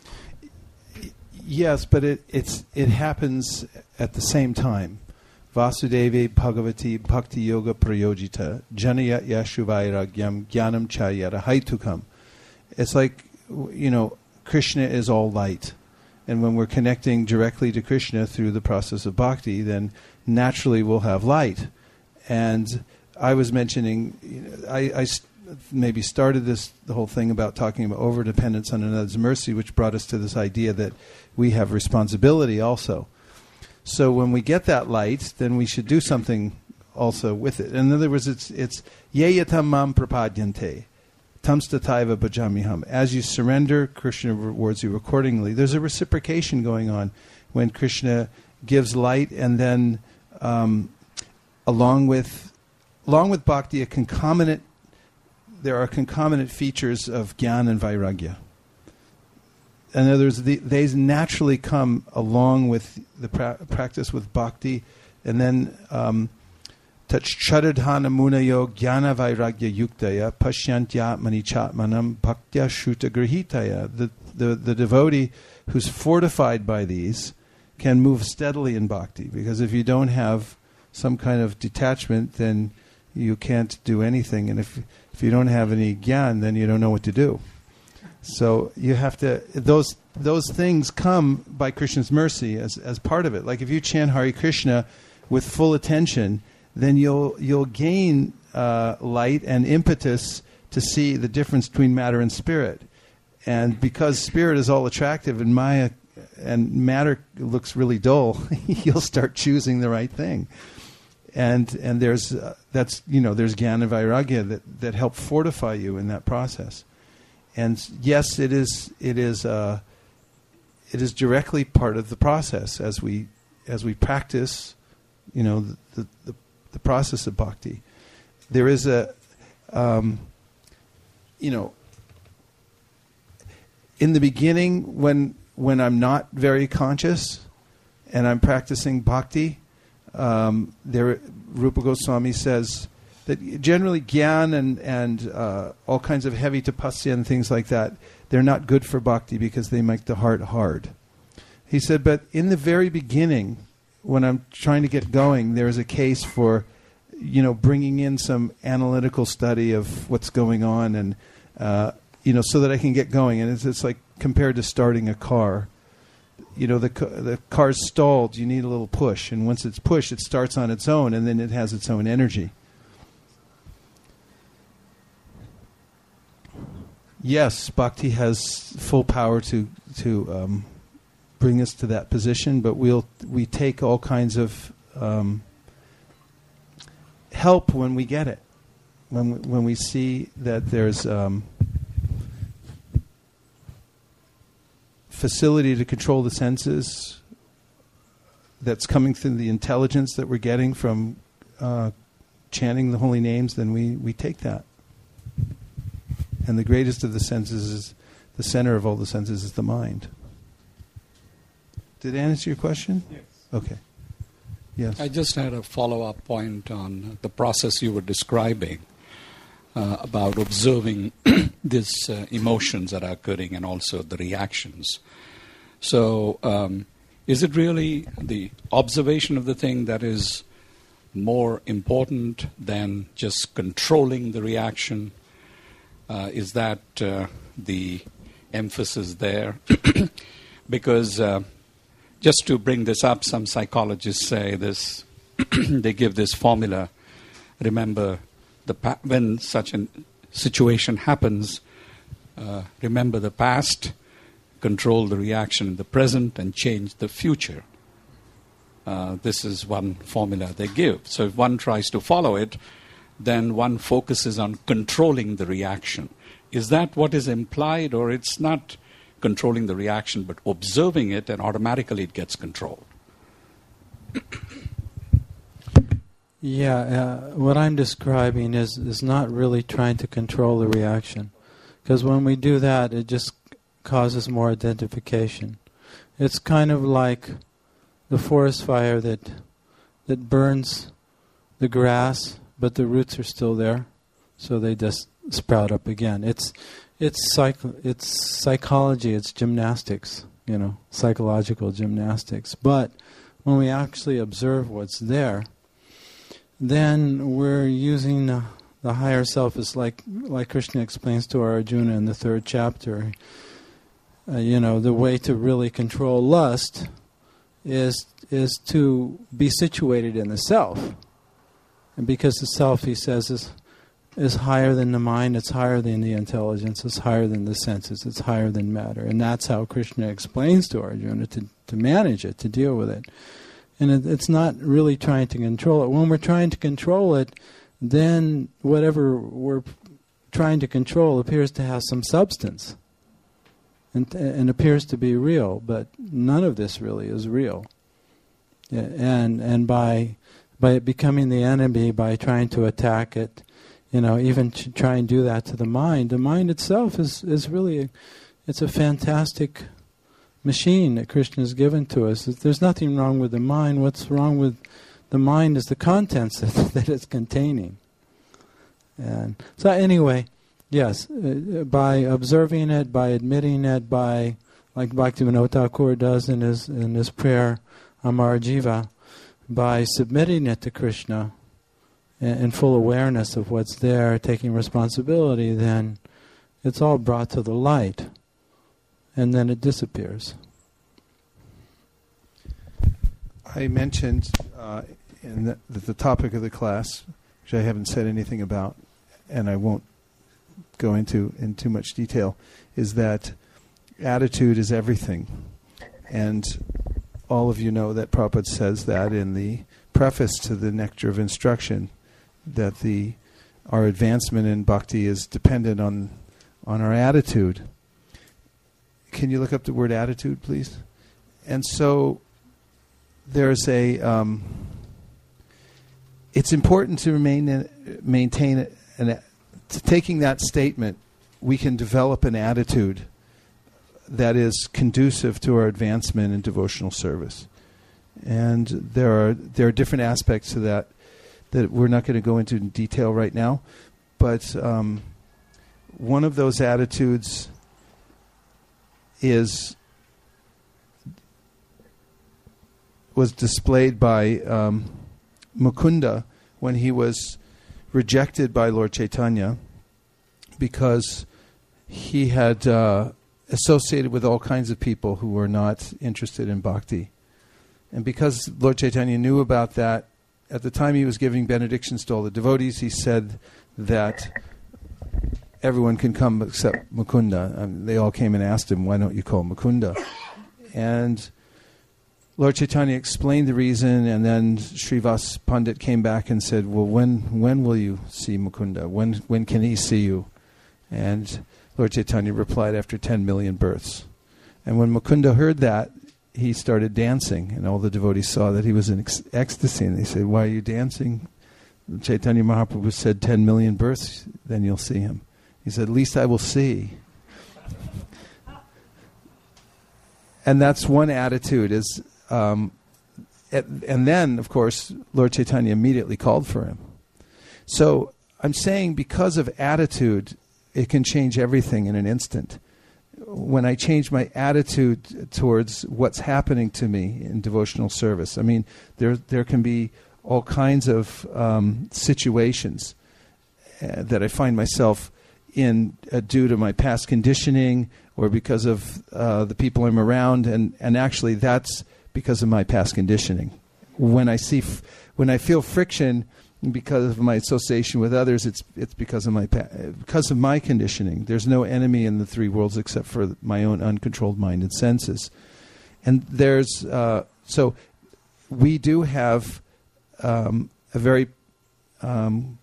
Yes, but it it's it happens at the same time. Vasudeve Bhagavati Bhakti Yoga Prayojita Janaya Yashuvairagyam Jnanam Chayara Haitukam. It's like, you know, Krishna is all light. And when we're connecting directly to Krishna through the process of bhakti, then naturally we'll have light. And I was mentioning, you know, I, I maybe started this the whole thing about talking about overdependence on another's mercy, which brought us to this idea that we have responsibility also. So when we get that light, then we should do something also with it. In other words, it's it's yeyatam mam prapadyante, tamstataiva bhajamiham. As you surrender, Krishna rewards you accordingly. There's a reciprocation going on when Krishna gives light, and then um, along with along with bhakti, a concomitant. There are concomitant features of jnana and vairagya. In other words, the, they naturally come along with the pra- practice with bhakti, and then tachcharadhana munayo jnana vairagya yuktaya pashyantya manichatmanam bhaktya shuta grihitaya. The, the the devotee who's fortified by these can move steadily in bhakti, because if you don't have some kind of detachment, then you can't do anything, and if if you don't have any jnana, then you don't know what to do. So you have to, those those things come by Krishna's mercy as as part of it. Like if you chant Hare Krishna with full attention, then you'll you'll gain uh, light and impetus to see the difference between matter and spirit. And because spirit is all attractive and Maya and matter looks really dull, you'll start choosing the right thing. And and there's uh, that's you know there's Jnana Vairagya that that help fortify you in that process. And yes, it is it is uh, it is directly part of the process as we as we practice, you know, the the, the, the process of bhakti. There is a um, you know in the beginning when when I'm not very conscious and I'm practicing bhakti, um, there Rupa Goswami says that generally gyan and, and uh, all kinds of heavy tapasya and things like that, they're not good for bhakti because they make the heart hard. He said, but in the very beginning, when I'm trying to get going, there's a case for, you know, bringing in some analytical study of what's going on and, uh, you know, so that I can get going. And it's, it's like compared to starting a car. You know, the the car's stalled, you need a little push. And once it's pushed, it starts on its own, and then it has its own energy. Yes, bhakti has full power to to um, bring us to that position, but we'll we take all kinds of um, help when we get it. When we, when we see that there's um, facility to control the senses that's coming through the intelligence that we're getting from uh, chanting the holy names, then we, we take that. And the greatest of the senses is, the center of all the senses is the mind. Did that answer your question?
Yes.
Okay. Yes.
I just had a follow-up point on the process you were describing uh, about observing these uh, emotions that are occurring and also the reactions. So um, is it really the observation of the thing that is more important than just controlling the reaction? Uh, is that uh, the emphasis there? Because uh, just to bring this up, some psychologists say this, they give this formula. Remember, the pa- when such a situation happens, uh, remember the past, control the reaction in the present, and change the future. Uh, this is one formula they give. So if one tries to follow it, then one focuses on controlling the reaction. Is that what is implied, or it's not controlling the reaction, but observing it, and automatically it gets controlled?
Yeah, uh, what I'm describing is, is not really trying to control the reaction. Because when we do that, it just causes more identification. It's kind of like the forest fire that that burns the grass, but the roots are still there, so they just sprout up again. It's it's psych it's psychology, it's gymnastics, you know, psychological gymnastics. But when we actually observe what's there, then we're using uh, the higher self. Is like like Krishna explains to Arjuna in the third chapter. Uh, you know, the way to really control lust is is to be situated in the self. And because the self, he says, is is higher than the mind, it's higher than the intelligence, it's higher than the senses, it's higher than matter. And that's how Krishna explains to Arjuna to, to manage it, to deal with it. And it, it's not really trying to control it. When we're trying to control it, then whatever we're trying to control appears to have some substance and, and appears to be real, but none of this really is real. And and by by it becoming the enemy, by trying to attack it, you know, even to try and do that to the mind, the mind itself is, is really, a, it's a fantastic machine that Krishna has given to us. There's nothing wrong with the mind. What's wrong with the mind is the contents that, that it's containing. And so anyway, yes, uh, by observing it, by admitting it, by, like Bhaktivinoda Thakur does in his, in his prayer, Amar Jiva, by submitting it to Krishna in, in full awareness of what's there, taking responsibility, then it's all brought to the light, and then it disappears.
I mentioned uh, in the, the topic of the class, which I haven't said anything about, and I won't go into in too much detail, is that attitude is everything. And all of you know that Prabhupada says that in the preface to the Nectar of Instruction, that the our advancement in bhakti is dependent on on our attitude. Can you look up the word attitude, please? And so there's a um, it's important to remain in, maintain an to taking that statement, we can develop an attitude that is conducive to our advancement in devotional service. And there are there are different aspects to that that we're not going to go into in detail right now. But um, one of those attitudes is was displayed by um, Mukunda when he was rejected by Lord Chaitanya because he had uh, associated with all kinds of people who were not interested in bhakti. And because Lord Chaitanya knew about that, at the time he was giving benedictions to all the devotees, he said that everyone can come except Mukunda. And they all came and asked him, why don't you call Mukunda? And Lord Chaitanya explained the reason, and then Srivas Pandit came back and said, well, when when will you see Mukunda? When when can he see you? And Lord Chaitanya replied, after ten million births. And when Mukunda heard that, he started dancing, and all the devotees saw that he was in ex- ecstasy, and they said, why are you dancing? Chaitanya Mahaprabhu said, ten million births, then you'll see him. He said, at least I will see. And that's one attitude, is Um, and then, of course, Lord Chaitanya immediately called for him. So I'm saying because of attitude, it can change everything in an instant. When I change my attitude towards what's happening to me in devotional service, I mean, there there can be all kinds of um, situations uh, that I find myself in uh, due to my past conditioning or because of uh, the people I'm around, and, and actually that's because of my past conditioning. When I see, f- when I feel friction because of my association with others, it's it's because of my pa- because of my conditioning. There's no enemy in the three worlds except for my own uncontrolled mind and senses. And there's uh, so we do have um, a very um,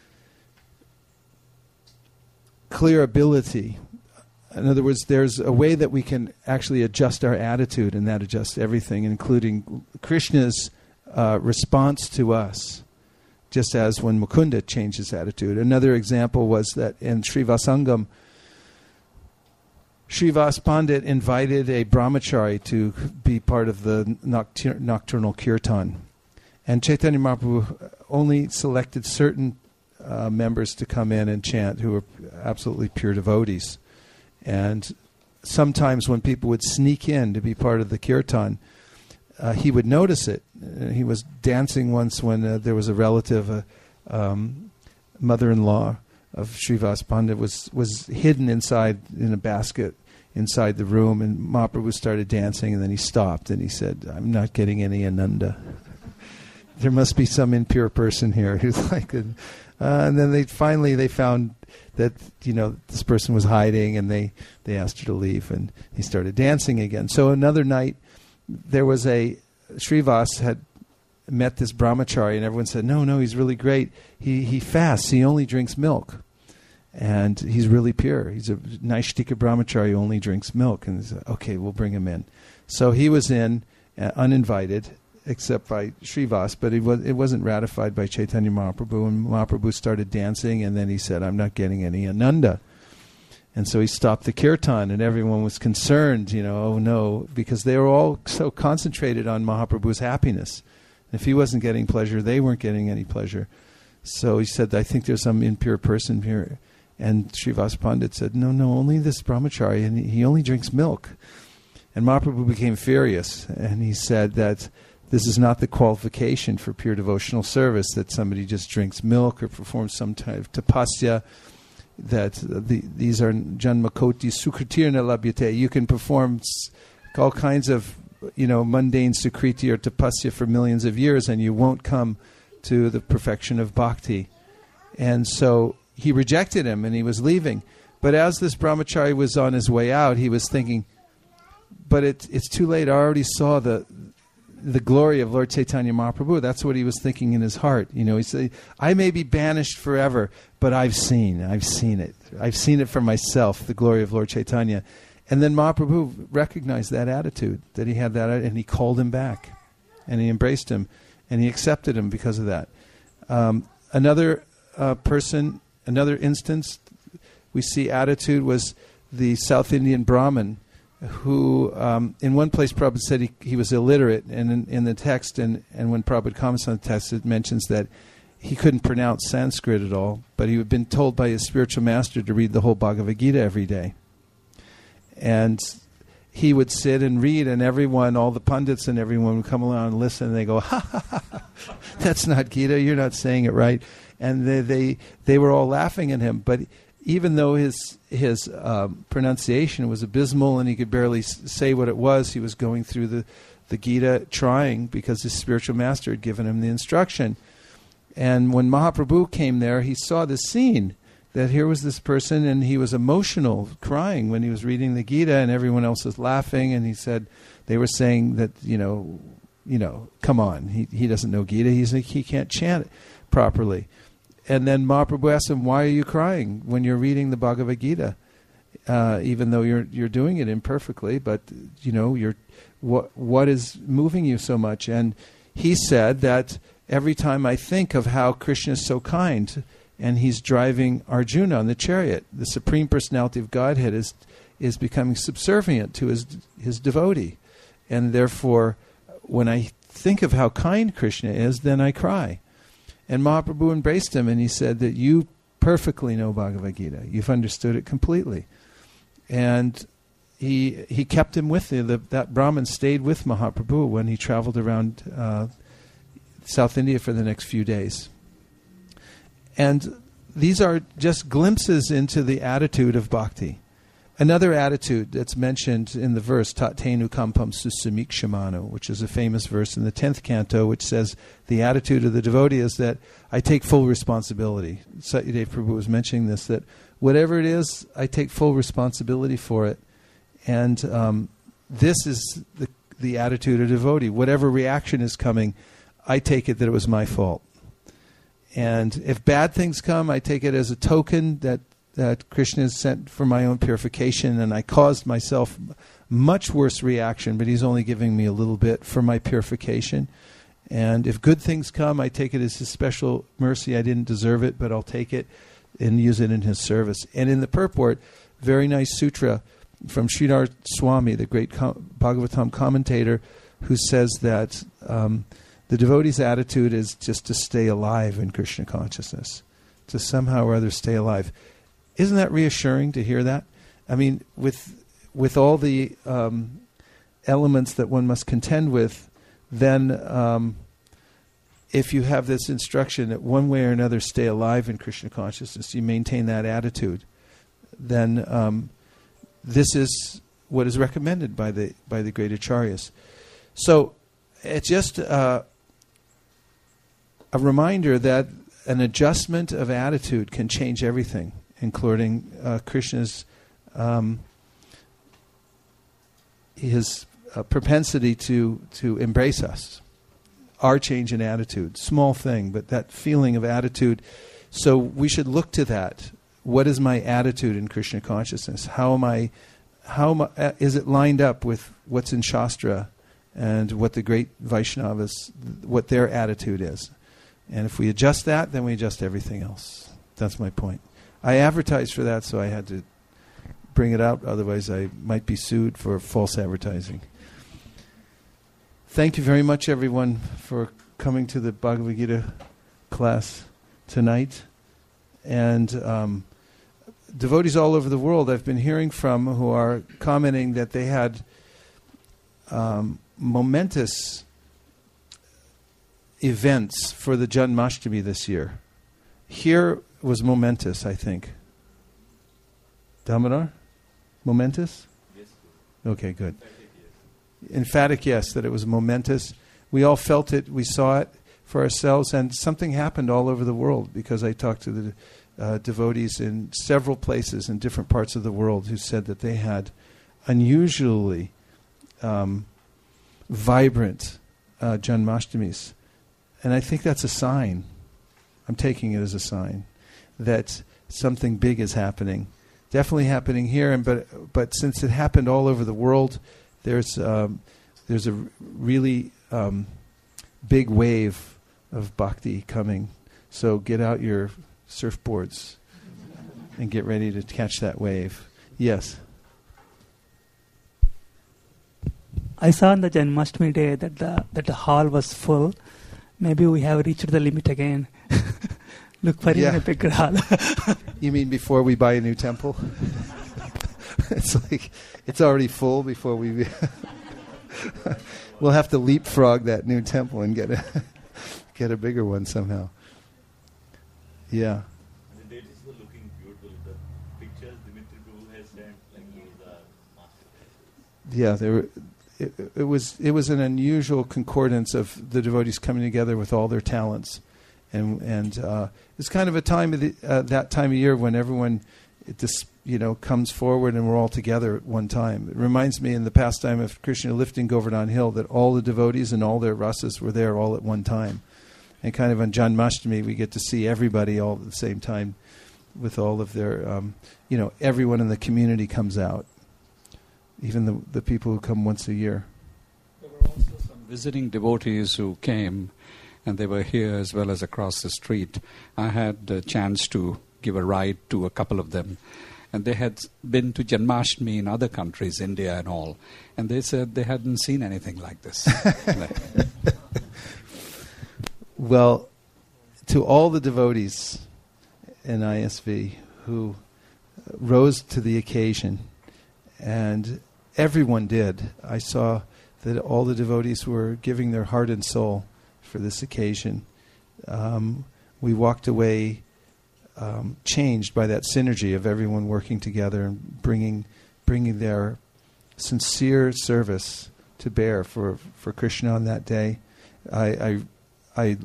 clear ability. In other words, there's a way that we can actually adjust our attitude, and that adjusts everything, including Krishna's uh, response to us, just as when Mukunda changed his attitude. Another example was that in Srivasangam, Srivas Pandit invited a brahmachari to be part of the noctur- nocturnal kirtan. And Chaitanya Mahaprabhu only selected certain uh, members to come in and chant who were absolutely pure devotees. And sometimes when people would sneak in to be part of the kirtan, uh, he would notice it. Uh, he was dancing once when uh, there was a relative, a uh, um, mother-in-law of Srivas Pandit, was, was hidden inside in a basket inside the room, and Mahaprabhu started dancing, and then he stopped, and he said, I'm not getting any Ananda. There must be some impure person here who's like... A, Uh, and then they finally they found that, you know, this person was hiding, and they, they asked her to leave, and he started dancing again. So another night, there was a Srivas had met this brahmachari, and everyone said, no, no, he's really great. He he fasts. He only drinks milk, and he's really pure. He's a Naishtika brahmachari who only drinks milk. And they said, okay, we'll bring him in. So he was in, uh, uninvited, except by Srivas, but it, was, it wasn't ratified by Chaitanya Mahaprabhu, and Mahaprabhu started dancing, and then he said, I'm not getting any Ananda. And so he stopped the kirtan, and everyone was concerned, you know, oh no, because they were all so concentrated on Mahaprabhu's happiness. If he wasn't getting pleasure, they weren't getting any pleasure. So he said, I think there's some impure person here. And Srivas Pandit said, no, no, only this brahmachari, and he only drinks milk. And Mahaprabhu became furious, and he said that this is not the qualification for pure devotional service, that somebody just drinks milk or performs some type of tapasya. that the, these are janmakoti sukritirna labhyate. You can perform s- all kinds of, you know, mundane sukriti or tapasya for millions of years, and you won't come to the perfection of bhakti. And so he rejected him, and he was leaving. But as this brahmachari was on his way out, he was thinking, but it, it's too late. I already saw the the glory of Lord Chaitanya Mahaprabhu. That's what he was thinking in his heart. You know, he said, I may be banished forever, but I've seen, I've seen it. I've seen it for myself, the glory of Lord Chaitanya. And then Mahaprabhu recognized that attitude, that he had that, and he called him back. And he embraced him, and he accepted him because of that. Um, another uh, person, another instance we see attitude was the South Indian Brahmin, who um, in one place Prabhupada said he, he was illiterate, and in, in the text, and, and when Prabhupada comments on the text, it mentions that he couldn't pronounce Sanskrit at all, but he had been told by his spiritual master to read the whole Bhagavad Gita every day. And he would sit and read, and everyone, all the pundits and everyone would come along and listen, and they go, ha, ha, ha, ha, that's not Gita, you're not saying it right. And they they, they were all laughing at him, but even though his his um, pronunciation was abysmal and he could barely s- say what it was, he was going through the, the Gita trying, because his spiritual master had given him the instruction. And when Mahaprabhu came there, he saw this scene, that here was this person, and he was emotional, crying when he was reading the Gita, and everyone else was laughing, and he said, they were saying that, you know, you know, come on, he he doesn't know Gita, he's he can't chant it properly. And then Mahaprabhu asked him, why are you crying when you're reading the Bhagavad Gita? Uh, even though you're you're doing it imperfectly, but, you know, you're what what is moving you so much? And he said that every time I think of how Krishna is so kind, and he's driving Arjuna on the chariot, the Supreme Personality of Godhead is is becoming subservient to his his devotee. And therefore, when I think of how kind Krishna is, then I cry. And Mahaprabhu embraced him, and he said that you perfectly know Bhagavad Gita. You've understood it completely. And he he kept him with him. The, that Brahmin stayed with Mahaprabhu when he traveled around uh, South India for the next few days. And these are just glimpses into the attitude of bhakti. Another attitude that's mentioned in the verse, Tatenu kampam susamikshamano, which is a famous verse in the tenth canto, which says the attitude of the devotee is that I take full responsibility. Satyadev Prabhu was mentioning this, that whatever it is, I take full responsibility for it. And um, this is the, the attitude of the devotee. Whatever reaction is coming, I take it that it was my fault. And if bad things come, I take it as a token that that Krishna is sent for my own purification, and I caused myself much worse reaction, but he's only giving me a little bit for my purification. And if good things come, I take it as his special mercy. I didn't deserve it, but I'll take it and use it in his service. And in the purport, very nice sutra from Sridhar Swami, the great com- Bhagavatam commentator, who says that um, the devotee's attitude is just to stay alive in Krishna consciousness, to somehow or other stay alive. Isn't that reassuring to hear that? I mean, with with all the um, elements that one must contend with, then um, if you have this instruction that one way or another stay alive in Krishna consciousness, you maintain that attitude, then um, this is what is recommended by the by the great acharyas. So it's just uh, a reminder that an adjustment of attitude can change everything, including uh, Krishna's um, his uh, propensity to to embrace us, our change in attitude. Small thing, but that feeling of attitude. So we should look to that. What is my attitude in Krishna consciousness? How am I? How am I, uh, is it lined up with what's in Shastra and what the great Vaishnavas, what their attitude is? And if we adjust that, then we adjust everything else. That's my point. I advertised for that, so I had to bring it out. Otherwise, I might be sued for false advertising. Thank you very much, everyone, for coming to the Bhagavad Gita class tonight. And um, devotees all over the world I've been hearing from who are commenting that they had um, momentous events for the Janmashtami this year. Here was momentous, I think. Damodar? Momentous?
Yes.
Okay, good. Emphatic, yes, that it was momentous. We all felt it, we saw it for ourselves, and something happened all over the world because I talked to the uh, devotees in several places in different parts of the world who said that they had unusually um, vibrant uh, Janmashtamis. And I think that's a sign. I'm taking it as a sign that something big is happening. Definitely happening here, and but but since it happened all over the world, there's um, there's a r- really um, big wave of bhakti coming. So get out your surfboards and get ready to catch that wave. Yes.
I saw on the Janmashtami day that the that the hall was full. Maybe we have reached the limit again. Look for
Yeah.
even a bigger hall.
You mean before we buy a new temple? It's like it's already full before we. We'll have to leapfrog that new temple and get a get a bigger one somehow. Yeah.
The deities were looking beautiful. The pictures Dimitri Prabhu has sent, like those are masterpieces.
Yeah, there were, it, it was it was an unusual concordance of the devotees coming together with all their talents, and and uh, it's kind of a time of the, uh, that time of year when everyone, it just you know comes forward and we're all together at one time. It reminds me in the pastime of Krishna lifting Govardhan Hill that all the devotees and all their rasas were there all at one time, and kind of on Janmashtami we get to see everybody all at the same time, with all of their um, you know everyone in the community comes out. Even the the people who come once a year.
There were also some visiting devotees who came, and they were here as well as across the street. I had a chance to give a ride to a couple of them, and they had been to Janmashtami in other countries, India and all, and they said they hadn't seen anything like this.
Well, to all the devotees in I S V who rose to the occasion, and everyone did. I saw that all the devotees were giving their heart and soul for this occasion. Um, we walked away um, changed by that synergy of everyone working together and bringing bringing their sincere service to bear for, for Krishna on that day. I, I, I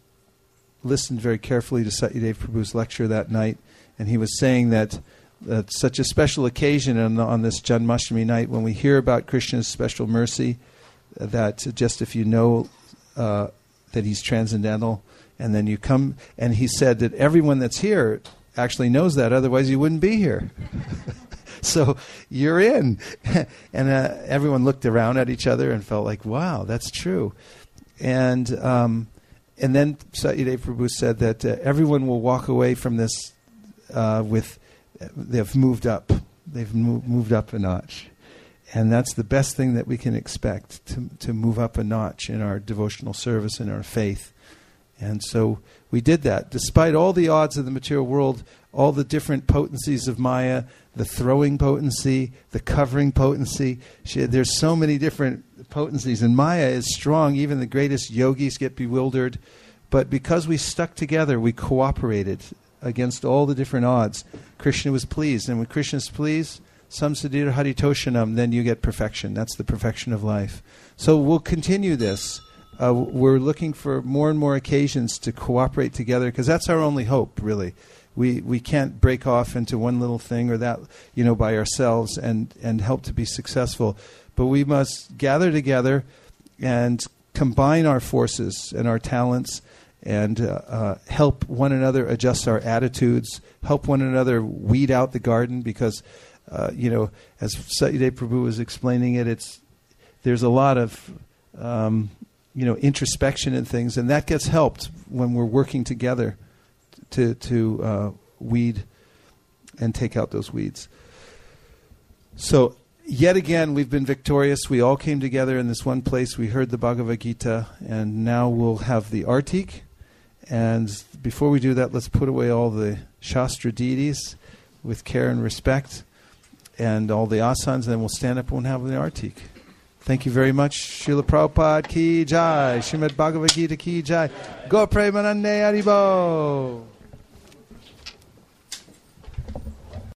listened very carefully to Satyadev Prabhu's lecture that night, and he was saying that Uh, such a special occasion on, on this Janmashtami night when we hear about Krishna's special mercy, uh, that just if you know uh, that he's transcendental, and then you come, and he said that everyone that's here actually knows that, otherwise you wouldn't be here. So you're in. And uh, everyone looked around at each other and felt like, wow, that's true. And um, and then Satyadev Prabhu said that uh, everyone will walk away from this uh, with they've moved up. They've mo- moved up a notch. And that's the best thing that we can expect, to to move up a notch in our devotional service and our faith. And so we did that. Despite all the odds of the material world, all the different potencies of Maya, the throwing potency, the covering potency, she, there's so many different potencies. And Maya is strong. Even the greatest yogis get bewildered. But because we stuck together, we cooperated against all the different odds. Krishna was pleased, and when Krishna is pleased, samsadira haritoshanam, then you get perfection. That's the perfection of life. So we'll continue this. Uh, we're looking for more and more occasions to cooperate together, because that's our only hope, really. We we can't break off into one little thing or that, you know, by ourselves and, and help to be successful. But we must gather together and combine our forces and our talents and uh, uh, help one another adjust our attitudes, help one another weed out the garden, because, uh, you know, as Satyadev Prabhu was explaining it, it's there's a lot of, um, you know, introspection and things, and that gets helped when we're working together to to uh, weed and take out those weeds. So, yet again, we've been victorious. We all came together in this one place. We heard the Bhagavad Gita, and now we'll have the Artik. And before we do that, let's put away all the Shastra deities with care and respect, and all the asanas, and then we'll stand up and have the Artik. Thank you very much. Srila Prabhupada ki jai. Srimad Bhagavad Gita ki jai. Go Premanande Haribo.